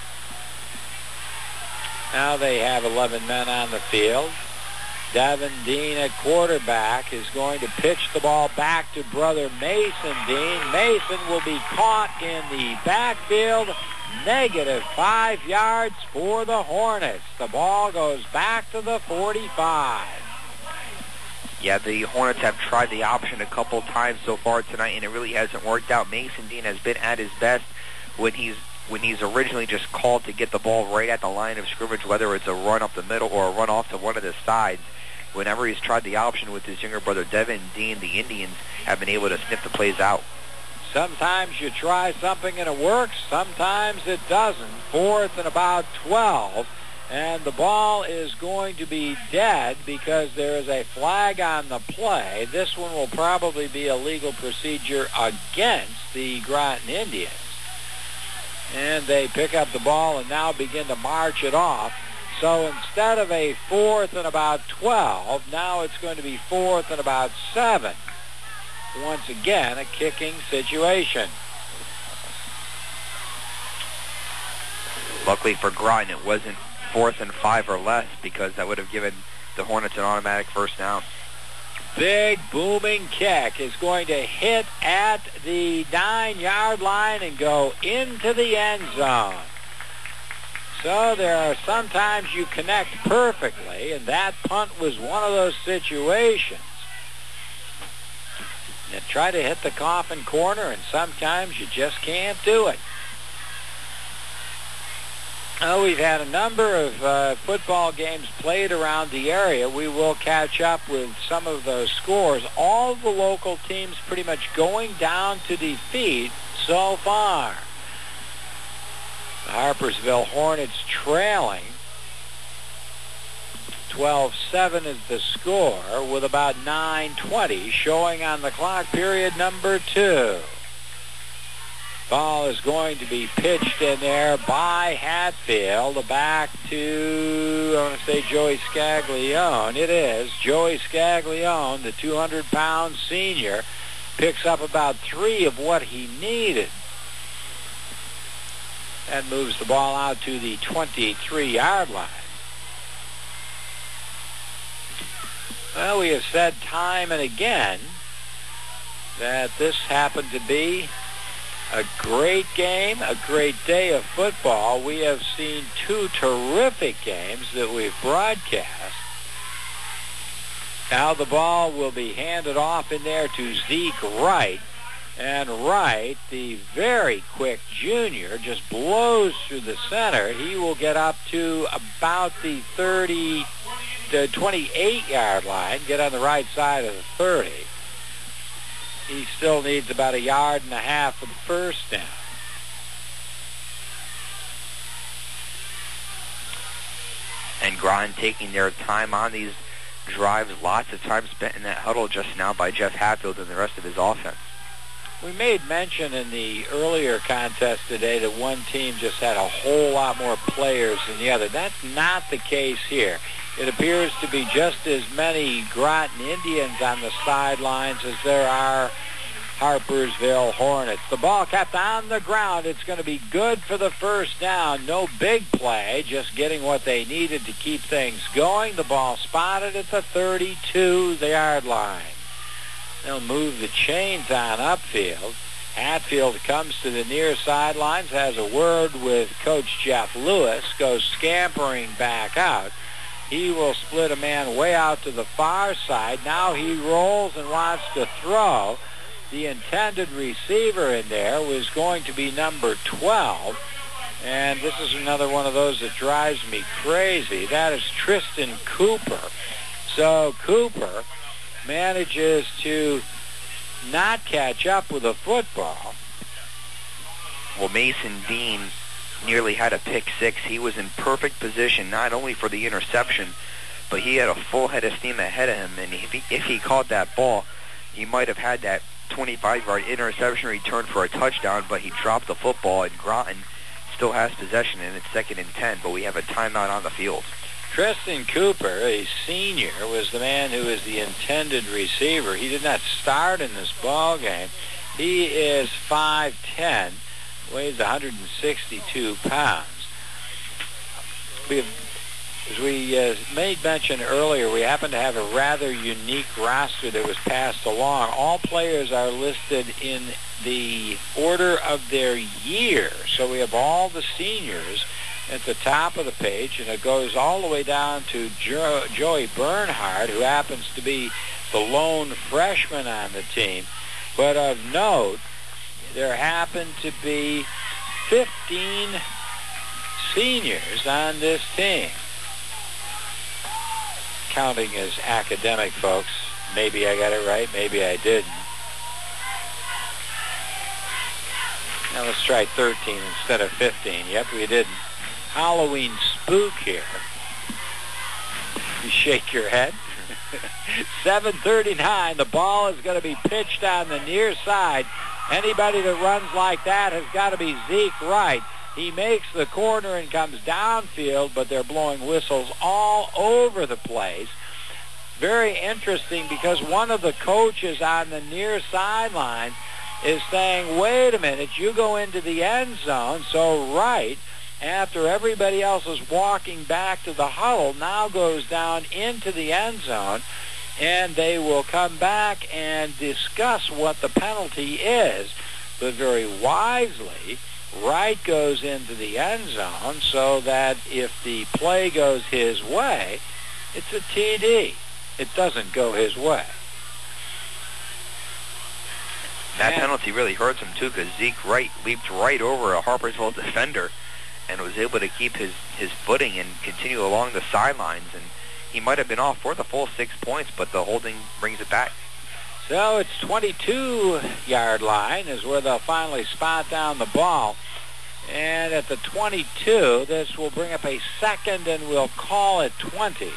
Speaker 1: Now they have eleven men on the field. Devin Dean at quarterback is going to pitch the ball back to brother Mason Dean. Mason will be caught in the backfield. Negative five yards for the Hornets. The ball goes back to the forty-five.
Speaker 2: Yeah, the Hornets have tried the option a couple times so far tonight, and it really hasn't worked out. Mason Dean has been at his best when he's when he's originally just called to get the ball right at the line of scrimmage, whether it's a run up the middle or a run off to one of the sides. whenever he's tried the option with his younger brother Devin Dean, the Indians have been able to sniff the plays out.
Speaker 1: Sometimes you try something and it works. Sometimes it doesn't. Fourth and about twelve. And the ball is going to be dead because there is a flag on the play. This one will probably be a legal procedure against the Groton Indians. And they pick up the ball and now begin to march it off. So instead of a fourth and about twelve, now it's going to be fourth and about seven. Once again, a kicking situation.
Speaker 2: Luckily for Groton, it wasn't fourth and five or less, because that would have given the Hornets an automatic first down.
Speaker 1: Big booming kick is going to hit at the nine-yard line and go into the end zone. So there are sometimes you connect perfectly, and that punt was one of those situations. You try to hit the coffin corner, and sometimes you just can't do it. Oh, we've had a number of uh, football games played around the area. We will catch up with some of those scores. All the local teams pretty much going down to defeat so far. The Harpersville Hornets trailing. twelve seven is the score with about nine twenty showing on the clock, period number two. Ball is going to be pitched in there by Hatfield back to, I want to say Joey Scaglione. It is. Joey Scaglione, the two hundred pound senior, picks up about three of what he needed. And moves the ball out to the twenty-three-yard line. Well, we have said time and again that this happened to be a great game, a great day of football. We have seen two terrific games that we've broadcast. Now the ball will be handed off in there to Zeke Wright. And Wright, the very quick junior, just blows through the center. He will get up to about the thirty, the twenty-eight-yard line, get on the right side of the thirty. He still needs about a yard and a half for the first down.
Speaker 2: And Groton taking their time on these drives, lots of time spent in that huddle just now by Jeff Hatfield and the rest of his offense.
Speaker 1: We made mention in the earlier contest today that one team just had a whole lot more players than the other. That's not the case here. It appears to be just as many Groton Indians on the sidelines as there are Harpersville Hornets. The ball kept on the ground. It's going to be good for the first down. No big play, just getting what they needed to keep things going. The ball spotted at the thirty-two-yard line. They'll move the chains on upfield. Hatfield comes to the near sidelines, has a word with Coach Jeff Lewis, goes scampering back out. He will split a man way out to the far side. Now he rolls and wants to throw. The intended receiver in there was going to be number twelve. And this is another one of those that drives me crazy. That is Tristan Cooper. So Cooper manages to not catch up with the football.
Speaker 2: Well, Mason Dean nearly had a pick six. He was in perfect position, not only for the interception, but he had a full head of steam ahead of him. And if he, if he caught that ball, he might have had that twenty-five-yard interception return for a touchdown, but he dropped the football, and Groton still has possession, and it's second and ten, but we have a timeout on the field.
Speaker 1: Tristan Cooper, a senior, was the man who was the intended receiver. He did not start in this ball game. He is five ten, weighs one hundred sixty-two pounds. We have, as we uh, made mention earlier, we happen to have a rather unique roster that was passed along. All players are listed in the order of their year. So we have all the seniors at the top of the page, and it goes all the way down to jo- Joey Bernhardt, who happens to be the lone freshman on the team. But of note, there happen to be fifteen seniors on this team. counting as academic, folks. Maybe I got it right, maybe I didn't. Now let's try thirteen instead of fifteen. Yep, we didn't. Halloween spook here. You shake your head. seven thirty-nine. The ball is going to be pitched on the near side. Anybody that runs like that has got to be Zeke Wright. He makes the corner and comes downfield, but they're blowing whistles all over the place. Very interesting because one of the coaches on the near sideline is saying, wait a minute, you go into the end zone. So Wright, after everybody else is walking back to the huddle, now goes down into the end zone, and they will come back and discuss what the penalty is. But very wisely, Wright goes into the end zone so that if the play goes his way, it's a T D. It doesn't go his way.
Speaker 2: That and penalty really hurts him, too, because Zeke Wright leaped right over a Harpersville defender and was able to keep his, his footing and continue along the sidelines. And he might have been off for the full six points, but the holding brings it back.
Speaker 1: So it's twenty-two-yard line is where they'll finally spot down the ball. And at the twenty-two, this will bring up a second, and we'll call it twenty.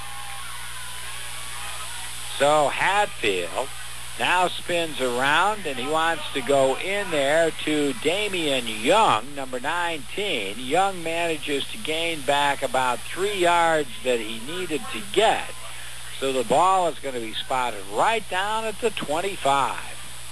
Speaker 1: So Hatfield now spins around, and he wants to go in there to Damian Young, number nineteen. Young manages to gain back about three yards that he needed to get. So the ball is going to be spotted right down at the twenty-five.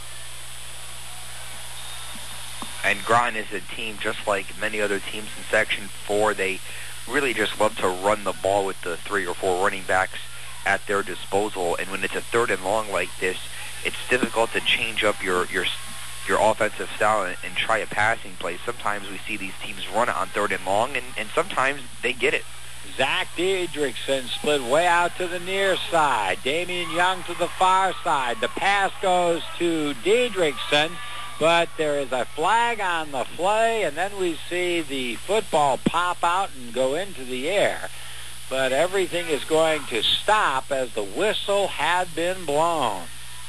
Speaker 2: And Groton is a team just like many other teams in Section four. They really just love to run the ball with the three or four running backs at their disposal. And when it's a third and long like this, it's difficult to change up your your your offensive style and, and try a passing play. Sometimes we see these teams run it on third and long, and, and sometimes they get it.
Speaker 1: Zach Diedrichson split way out to the near side. Damian Young to the far side. The pass goes to Diedrichson, but there is a flag on the play, and then we see the football pop out and go into the air. But everything is going to stop as the whistle had been blown.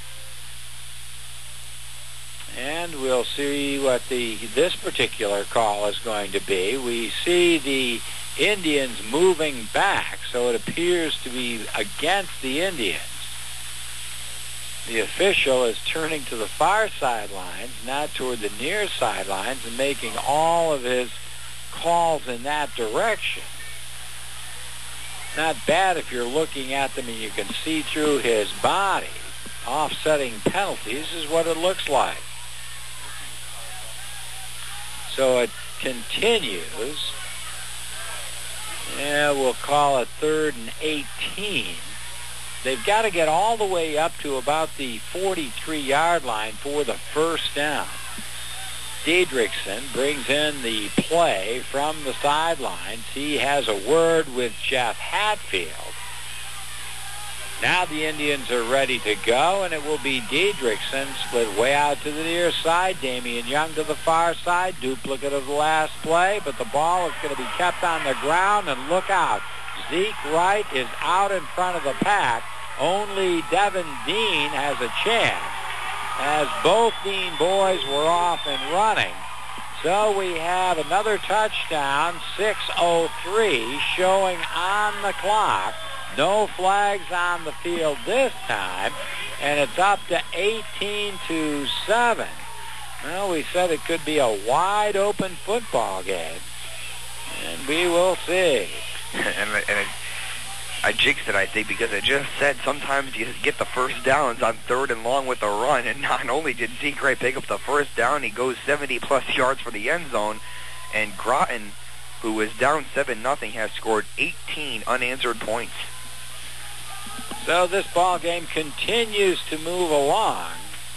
Speaker 1: And we'll see what the this particular call is going to be. We see the Indians moving back, so it appears to be against the Indians. The official is turning to the far sidelines, not toward the near sidelines, and making all of his calls in that direction. Not bad if you're looking at them and you can see through his body. Offsetting penalties is what it looks like. So it continues. Yeah, we'll call it third and eighteen. They've got to get all the way up to about the forty-three-yard line for the first down. Diedrichson brings in the play from the sidelines. He has a word with Jeff Hatfield. Now the Indians are ready to go, and it will be Diedrichson split way out to the near side. Damian Young to the far side, duplicate of the last play, but the ball is going to be kept on the ground, and look out. Zeke Wright is out in front of the pack. Only Devin Dean has a chance, as both Dean boys were off and running. So we have another touchdown, six oh three showing on the clock. No flags on the field this time, and it's up to eighteen to seven. Well, we said it could be a wide open football game, and we will see.
Speaker 2: and and it, I jinxed it, I think, because I just said sometimes you get the first downs on third and long with a run, and not only did Zeke Wright pick up the first down, he goes seventy-plus yards for the end zone, and Groton, who was down seven nothing, has scored eighteen unanswered points.
Speaker 1: So this ball game continues to move along.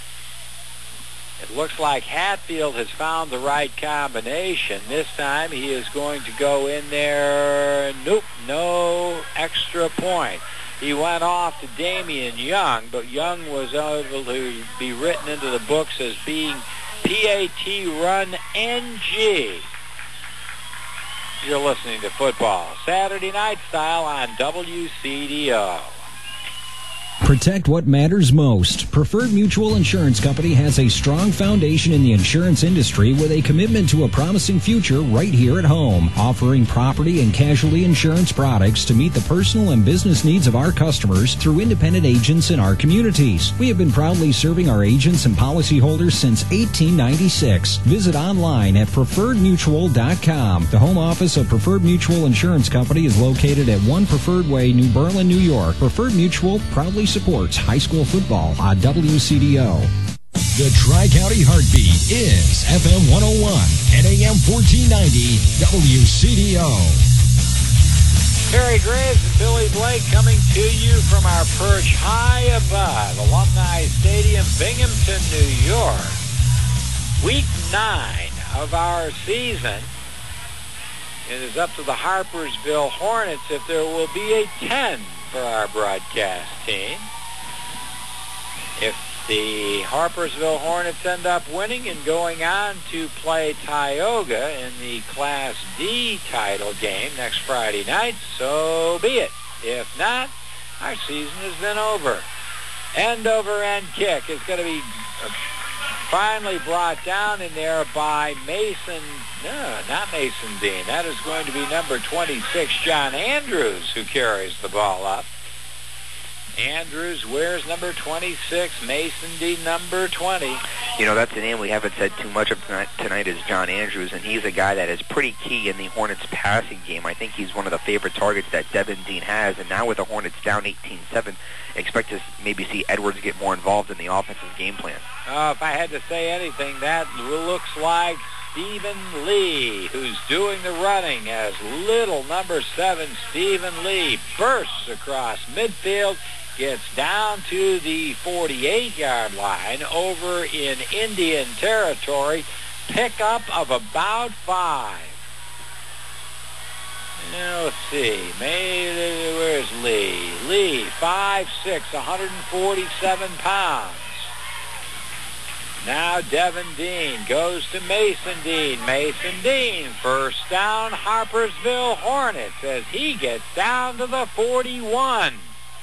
Speaker 1: It looks like Hatfield has found the right combination. This time he is going to go in there. Nope, no extra point. He went off to Damian Young, but Young was able to be written into the books as being P A T run N G. You're listening to Football Saturday Night Style on W C D O.
Speaker 7: Protect what matters most. Preferred Mutual Insurance Company has a strong foundation in the insurance industry with a commitment to a promising future right here at home, offering property and casualty insurance products to meet the personal and business needs of our customers through independent agents in our communities. We have been proudly serving our agents and policyholders since eighteen ninety-six. Visit online at preferred mutual dot com. The home office of Preferred Mutual Insurance Company is located at one Preferred Way, New Berlin, New York. Preferred Mutual proudly supports high school football on W C D O.
Speaker 14: The Tri-County Heartbeat is F M one oh one and A M fourteen ninety W C D O.
Speaker 1: Terry Graves and Billy Blake coming to you from our perch high above Alumni Stadium, Binghamton, New York. Week nine of our season. It is up to the Harpersville Hornets if there will be a ten for our broadcast team. If the Harpersville Hornets end up winning and going on to play Tioga in the Class D title game next Friday night, so be it. If not, our season has been over. End over end kick is going to be finally brought down in there by Mason, no, not Mason Dean. That is going to be number twenty-six, John Andrews, who carries the ball up. Andrews wears number twenty-six, Mason Dean number twenty.
Speaker 2: You know, that's a name we haven't said too much of tonight, tonight is John Andrews, and he's a guy that is pretty key in the Hornets passing game. I think he's one of the favorite targets that Devin Dean has, and now with the Hornets down eighteen seven, expect to maybe see Edwards get more involved in the offensive game plan.
Speaker 1: Uh, if I had to say anything, that looks like Stephen Lee, who's doing the running as little number seven, Stephen Lee, bursts across midfield, gets down to the forty-eight-yard line over in Indian territory, pickup of about five. Now, let's see, maybe, where's Lee? Lee, five six, one hundred forty-seven pounds. Now Devin Dean goes to Mason Dean. Mason Dean, first down, Harpersville Hornets as he gets down to the forty-one.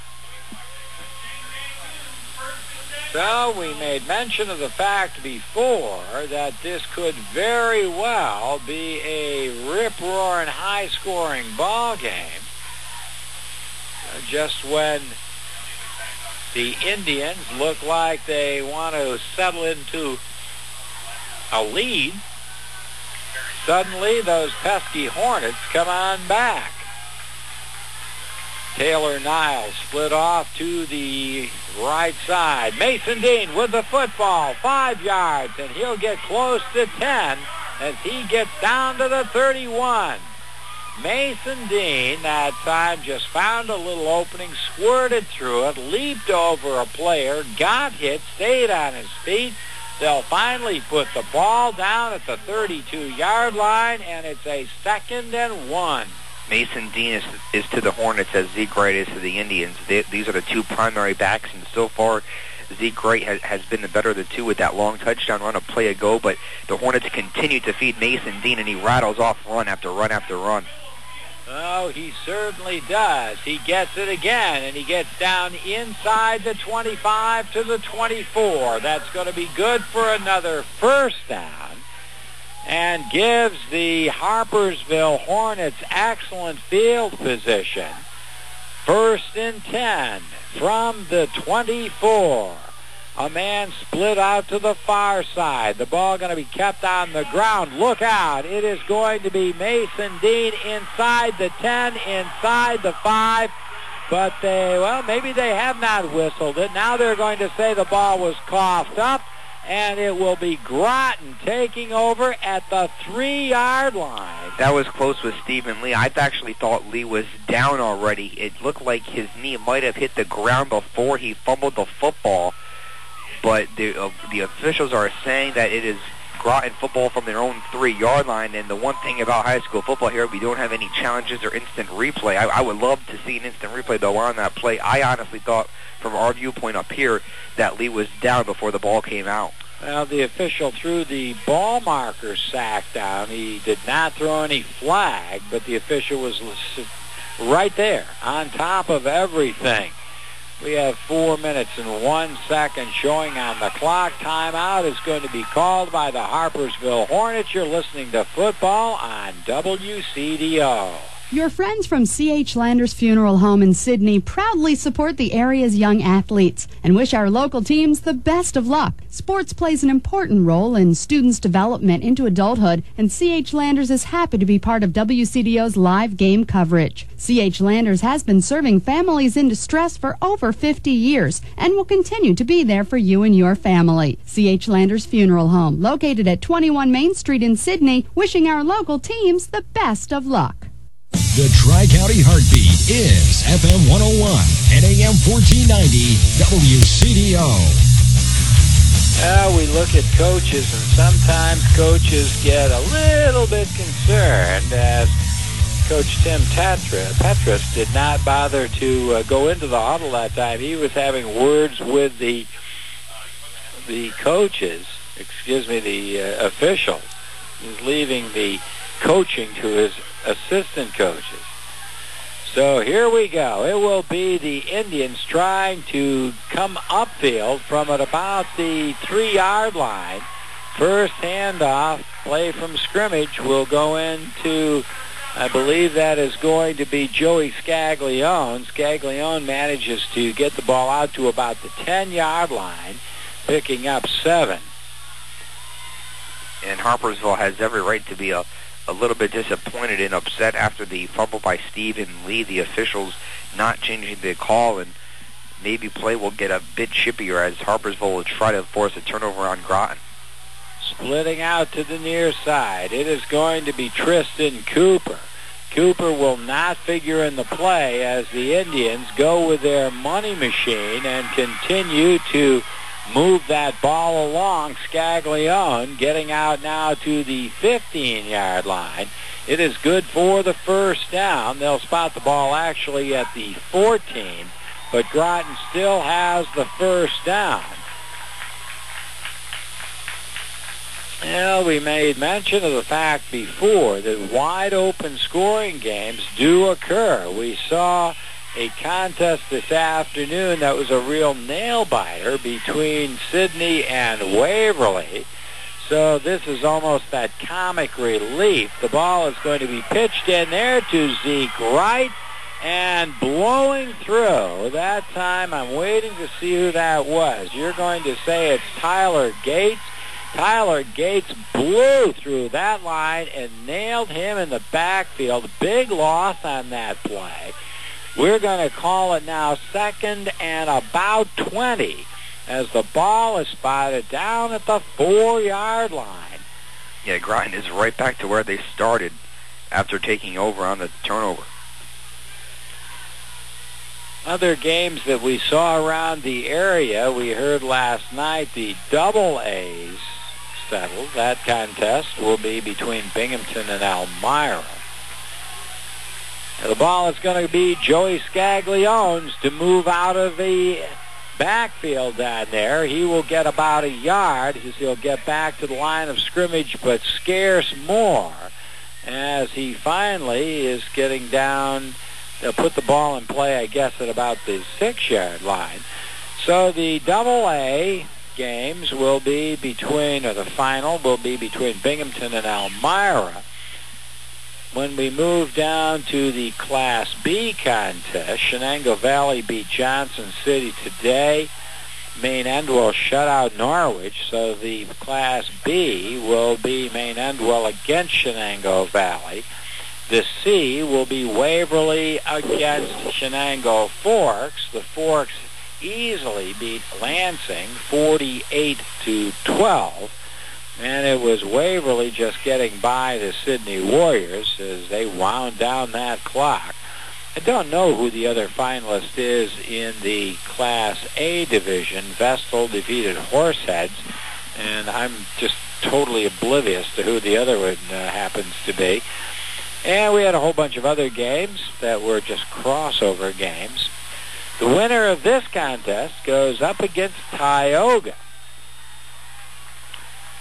Speaker 1: So we made mention of the fact before that this could very well be a rip-roaring, high-scoring ball game. Just when the Indians look like they want to settle into a lead, suddenly those pesky Hornets come on back. Taylor Niles split off to the right side. Mason Dean with the football, five yards, and he'll get close to ten as he gets down to the thirty-one. Mason Dean that time just found a little opening, squirted through it, leaped over a player, got hit, stayed on his feet. They'll finally put the ball down at the thirty-two-yard line, and it's a second and one.
Speaker 2: Mason Dean is, is to the Hornets as Zeke Wright is to the Indians. They, these are the two primary backs, and so far Zeke Wright has, has been the better of the two with that long touchdown run, a play ago, but the Hornets continue to feed Mason Dean, and he rattles off run after run after run.
Speaker 1: Oh, he certainly does. He gets it again, and he gets down inside the twenty-five to the twenty-four. That's going to be good for another first down and gives the Harpersville Hornets excellent field position. First and ten from the twenty-four. A man split out to the far side. The ball going to be kept on the ground. Look out. It is going to be Mason Dean inside the ten, inside the five. But they, well, maybe they have not whistled it. Now they're going to say the ball was coughed up, and it will be Groton taking over at the three-yard line.
Speaker 2: That was close with Stephen Lee. I actually thought Lee was down already. It looked like his knee might have hit the ground before he fumbled the football. But the uh, the officials are saying that it is Groton football from their own three-yard line. And the one thing about high school football here, we don't have any challenges or instant replay. I, I would love to see an instant replay, though, on that play. I honestly thought, from our viewpoint up here, that Lee was down before the ball came out.
Speaker 1: Well, the official threw the ball marker sack down. He did not throw any flag, but the official was right there on top of everything. We have four minutes and one second showing on the clock. Timeout is going to be called by the Harpersville Hornets. You're listening to football on W C D O.
Speaker 15: Your friends from C H Landers Funeral Home in Sydney proudly support the area's young athletes and wish our local teams the best of luck. Sports plays an important role in students' development into adulthood, and C H Landers is happy to be part of W C D O's live game coverage. C H Landers has been serving families in distress for over fifty years and will continue to be there for you and your family. C H Landers Funeral Home, located at twenty-one Main Street in Sydney, wishing our local teams the best of luck.
Speaker 14: The Tri-County Heartbeat is F M one oh one and A M fourteen ninety W C D O.
Speaker 1: Uh, we look at coaches, and sometimes coaches get a little bit concerned, as Coach Tim Tetra, Petrus did not bother to uh, go into the huddle that time. He was having words with the the coaches, excuse me, the uh, officials. He's leaving the coaching to his assistant coaches. So here we go. It will be the Indians trying to come upfield from at about the three-yard line. First handoff, play from scrimmage, will go into, I believe that is going to be Joey Scaglione. Scaglione manages to get the ball out to about the ten-yard line, picking up seven.
Speaker 2: And Harpersville has every right to be a a little bit disappointed and upset after the fumble by Stephen Lee. The officials not changing the call, and maybe play will get a bit chippier as Harpersville will try to force a turnover on Groton.
Speaker 1: Splitting out to the near side, it is going to be Tristan Cooper. Cooper will not figure in the play as the Indians go with their money machine and continue to move that ball along. Scaglione getting out now to the fifteen-yard line. It is good for the first down. They'll spot the ball actually at the fourteen, but Groton still has the first down. Well, we made mention of the fact before that wide-open scoring games do occur. We saw a contest this afternoon that was a real nail-biter between Sydney and Waverly. So this is almost that comic relief. The ball is going to be pitched in there to Zeke Wright, and blowing through. That time I'm waiting to see who that was. You're going to say it's Tyler Gates. Tyler Gates blew through that line and nailed him in the backfield. Big loss on that play. We're going to call it now second and about twenty as the ball is spotted down at the four-yard line.
Speaker 2: Yeah, Groton is right back to where they started after taking over on the turnover.
Speaker 1: Other games that we saw around the area, we heard last night the double A's settled. That contest will be between Binghamton and Elmira. The ball is going to be Joey Scaglione's to move out of the backfield down there. He will get about a yard as he'll get back to the line of scrimmage, but scarce more as he finally is getting down. They'll put the ball in play, I guess, at about the six-yard line. So the double A games will be between, or the final will be between Binghamton and Elmira. When we move down to the Class B contest, Shenango Valley beat Johnson City today. Maine Endwell shut out Norwich, so the Class B will be Maine Endwell against Shenango Valley. The C will be Waverly against Shenango Forks. The Forks easily beat Lansing forty-eight to twelve. And it was Waverly just getting by the Sydney Warriors as they wound down that clock. I don't know who the other finalist is in the Class A division. Vestal defeated Horseheads, and I'm just totally oblivious to who the other one uh, happens to be. And we had a whole bunch of other games that were just crossover games. The winner of this contest goes up against Tioga.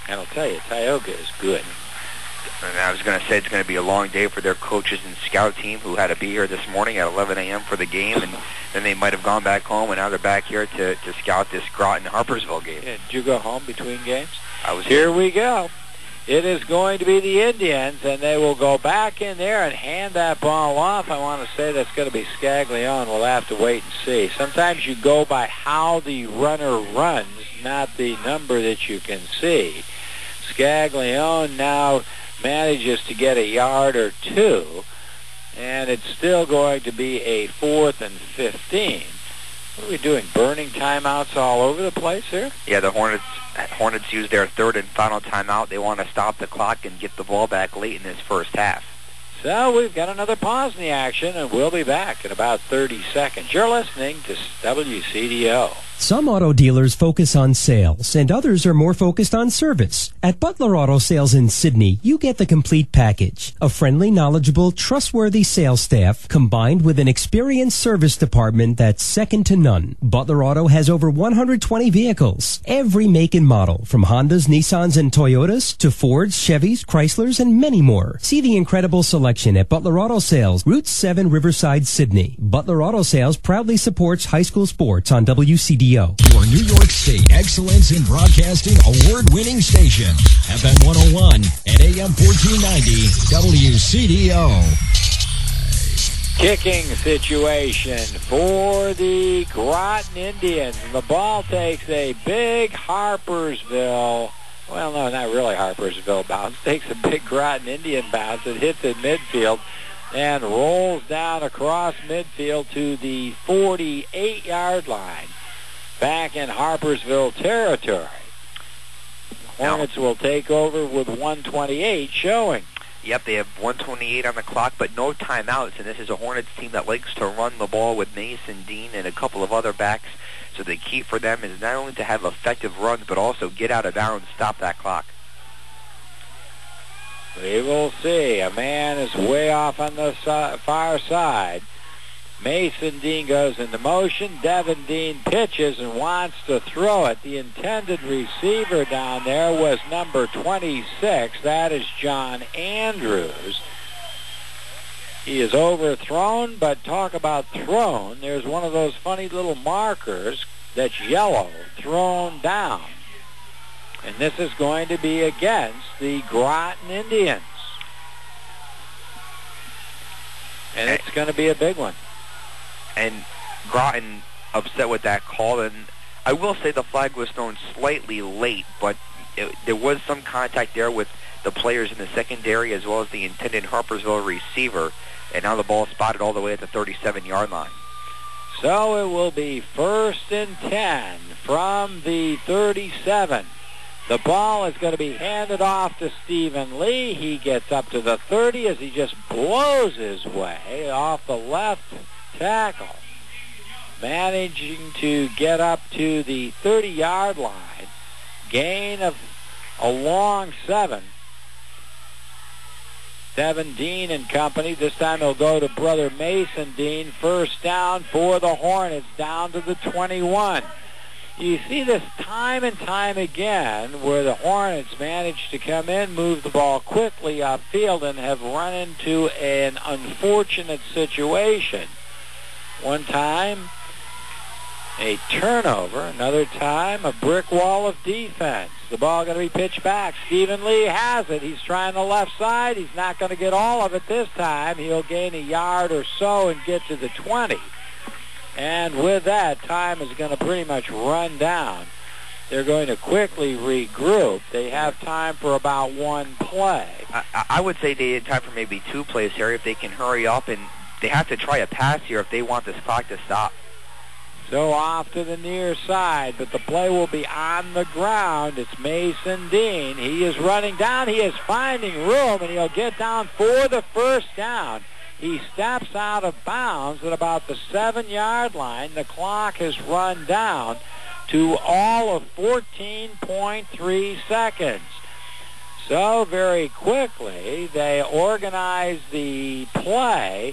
Speaker 1: And I'll tell you, Tioga is good.
Speaker 2: And I was going to say it's going to be a long day for their coaches and scout team who had to be here this morning at eleven a.m. for the game, and then they might have gone back home, and now they're back here to, to scout this Groton-Harpersville game.
Speaker 1: Yeah, did you go home between games?
Speaker 2: I was
Speaker 1: here. We go. It is going to be the Indians, and they will go back in there and hand that ball off. I want to say that's going to be Scaglione. We'll have to wait and see. Sometimes you go by how the runner runs, not the number that you can see. Scaglione now manages to get a yard or two, and it's still going to be a fourth and fifteen. What are we doing, burning timeouts all over the place here?
Speaker 2: Yeah, the Hornets Hornets use their third and final timeout. They want to stop the clock and get the ball back late in this first half.
Speaker 1: So we've got another pause in the action, and we'll be back in about thirty seconds. You're listening to W C D O.
Speaker 8: Some auto dealers focus on sales, and others are more focused on service. At Butler Auto Sales in Sydney, you get the complete package. A friendly, knowledgeable, trustworthy sales staff combined with an experienced service department that's second to none. Butler Auto has over one hundred twenty vehicles, every make and model, from Hondas, Nissans, and Toyotas to Fords, Chevys, Chryslers, and many more. See the incredible selection at Butler Auto Sales, Route seven, Riverside, Sydney. Butler Auto Sales proudly supports high school sports on W C D O.
Speaker 14: Your New York State Excellence in Broadcasting award-winning station, F M one oh one and A M fourteen ninety W C D O.
Speaker 1: Kicking situation for the Groton Indians. And the ball takes a big Harpersville, well, no, not really Harpersville bounce. Takes a big Groton Indian bounce. It hits at midfield and rolls down across midfield to the forty-eight-yard line. Back in Harpersville territory. The Hornets will take over with one twenty-eight showing.
Speaker 2: Yep, they have one twenty-eight on the clock, but no timeouts, and this is a Hornets team that likes to run the ball with Mason Dean and a couple of other backs. So the key for them is not only to have effective runs, but also get out of bounds, stop that clock.
Speaker 1: We will see. A man is way off on the si- far side. Mason Dean goes into motion. Devin Dean pitches and wants to throw it. The intended receiver down there was number twenty-six. That is John Andrews. He is overthrown, but talk about thrown. There's one of those funny little markers that's yellow, thrown down. And this is going to be against the Groton Indians. And it's going to be a big one.
Speaker 2: And Groton upset with that call, and I will say the flag was thrown slightly late, but it, there was some contact there with the players in the secondary as well as the intended Harpersville receiver, and now the ball is spotted all the way at the thirty-seven-yard line.
Speaker 1: So it will be first and ten from the thirty-seven. The ball is going to be handed off to Stephen Lee. He gets up to the thirty as he just blows his way off the left tackle, managing to get up to the thirty-yard line. Gain of a long seven. Devin Dean and company. This time he'll go to brother Mason Dean. First down for the Hornets, down to the twenty-one. You see this time and time again where the Hornets manage to come in, move the ball quickly upfield, and have run into an unfortunate situation. One time, a turnover. Another time, a brick wall of defense. The ball going to be pitched back. Stephen Lee has it. He's trying the left side. He's not going to get all of it this time. He'll gain a yard or so and get to the twenty. And with that, time is going to pretty much run down. They're going to quickly regroup. They have time for about one play.
Speaker 2: I, I would say they have time for maybe two plays here if they can hurry up, and they have to try a pass here if they want this clock to stop.
Speaker 1: So off to the near side, but the play will be on the ground. It's Mason Dean. He is running down. He is finding room, and he'll get down for the first down. He steps out of bounds at about the seven-yard line. The clock has run down to all of fourteen point three seconds. So very quickly, they organize the play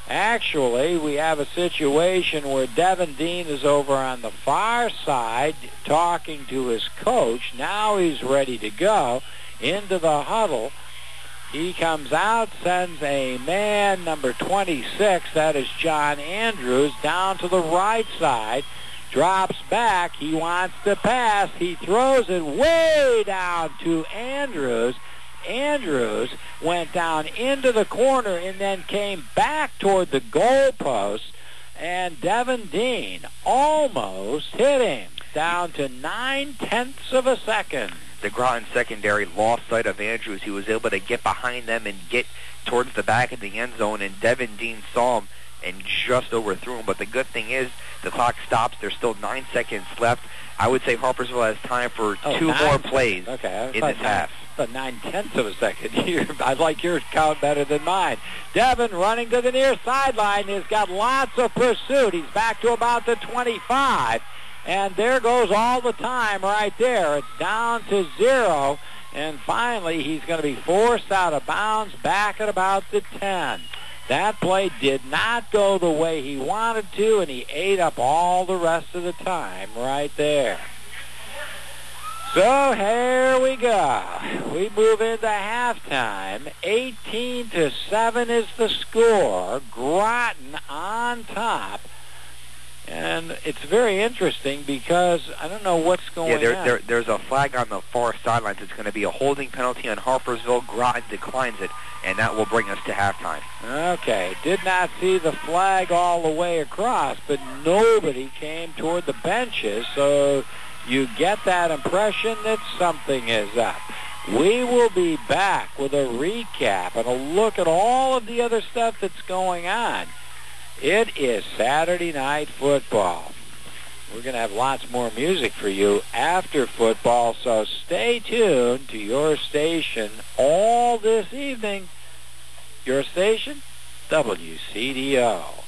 Speaker 1: Actually, we have a situation where Devin Dean is over on the far side talking to his coach. Now he's ready to go into the huddle. He comes out, sends a man, number twenty-six, that is John Andrews, down to the right side. Drops back. He wants to pass. He throws it way down to Andrews. Andrews went down into the corner and then came back toward the goalpost, and Devin Dean almost hit him down to nine-tenths of a second.
Speaker 2: The Groton secondary lost sight of Andrews. He was able to get behind them and get towards the back of the end zone, and Devin Dean saw him and just overthrew him. But the good thing is the clock stops. There's still nine seconds left. I would say Harpersville has time for
Speaker 1: oh,
Speaker 2: two
Speaker 1: nine
Speaker 2: more plays
Speaker 1: okay,
Speaker 2: in this half.
Speaker 1: But nine-tenths of a second. I like your count better than mine. Devin running to the near sideline. He's got lots of pursuit. He's back to about the twenty-five. And there goes all the time right there. It's down to zero. And finally, he's going to be forced out of bounds back at about the ten. That play did not go the way he wanted to, and he ate up all the rest of the time right there. So here we go. We move into halftime. eighteen to seven is the score. Groton on top. And it's very interesting because I don't know what's going
Speaker 2: yeah, there,
Speaker 1: on.
Speaker 2: There, there's a flag on the far sidelines. It's going to be a holding penalty on Harpersville. Groton declines it, and that will bring us to halftime.
Speaker 1: Okay. Did not see the flag all the way across, but nobody came toward the benches, so you get that impression that something is up. We will be back with a recap and a look at all of the other stuff that's going on. It is Saturday Night Football. We're going to have lots more music for you after football, so stay tuned to your station all this evening. Your station, W C D O.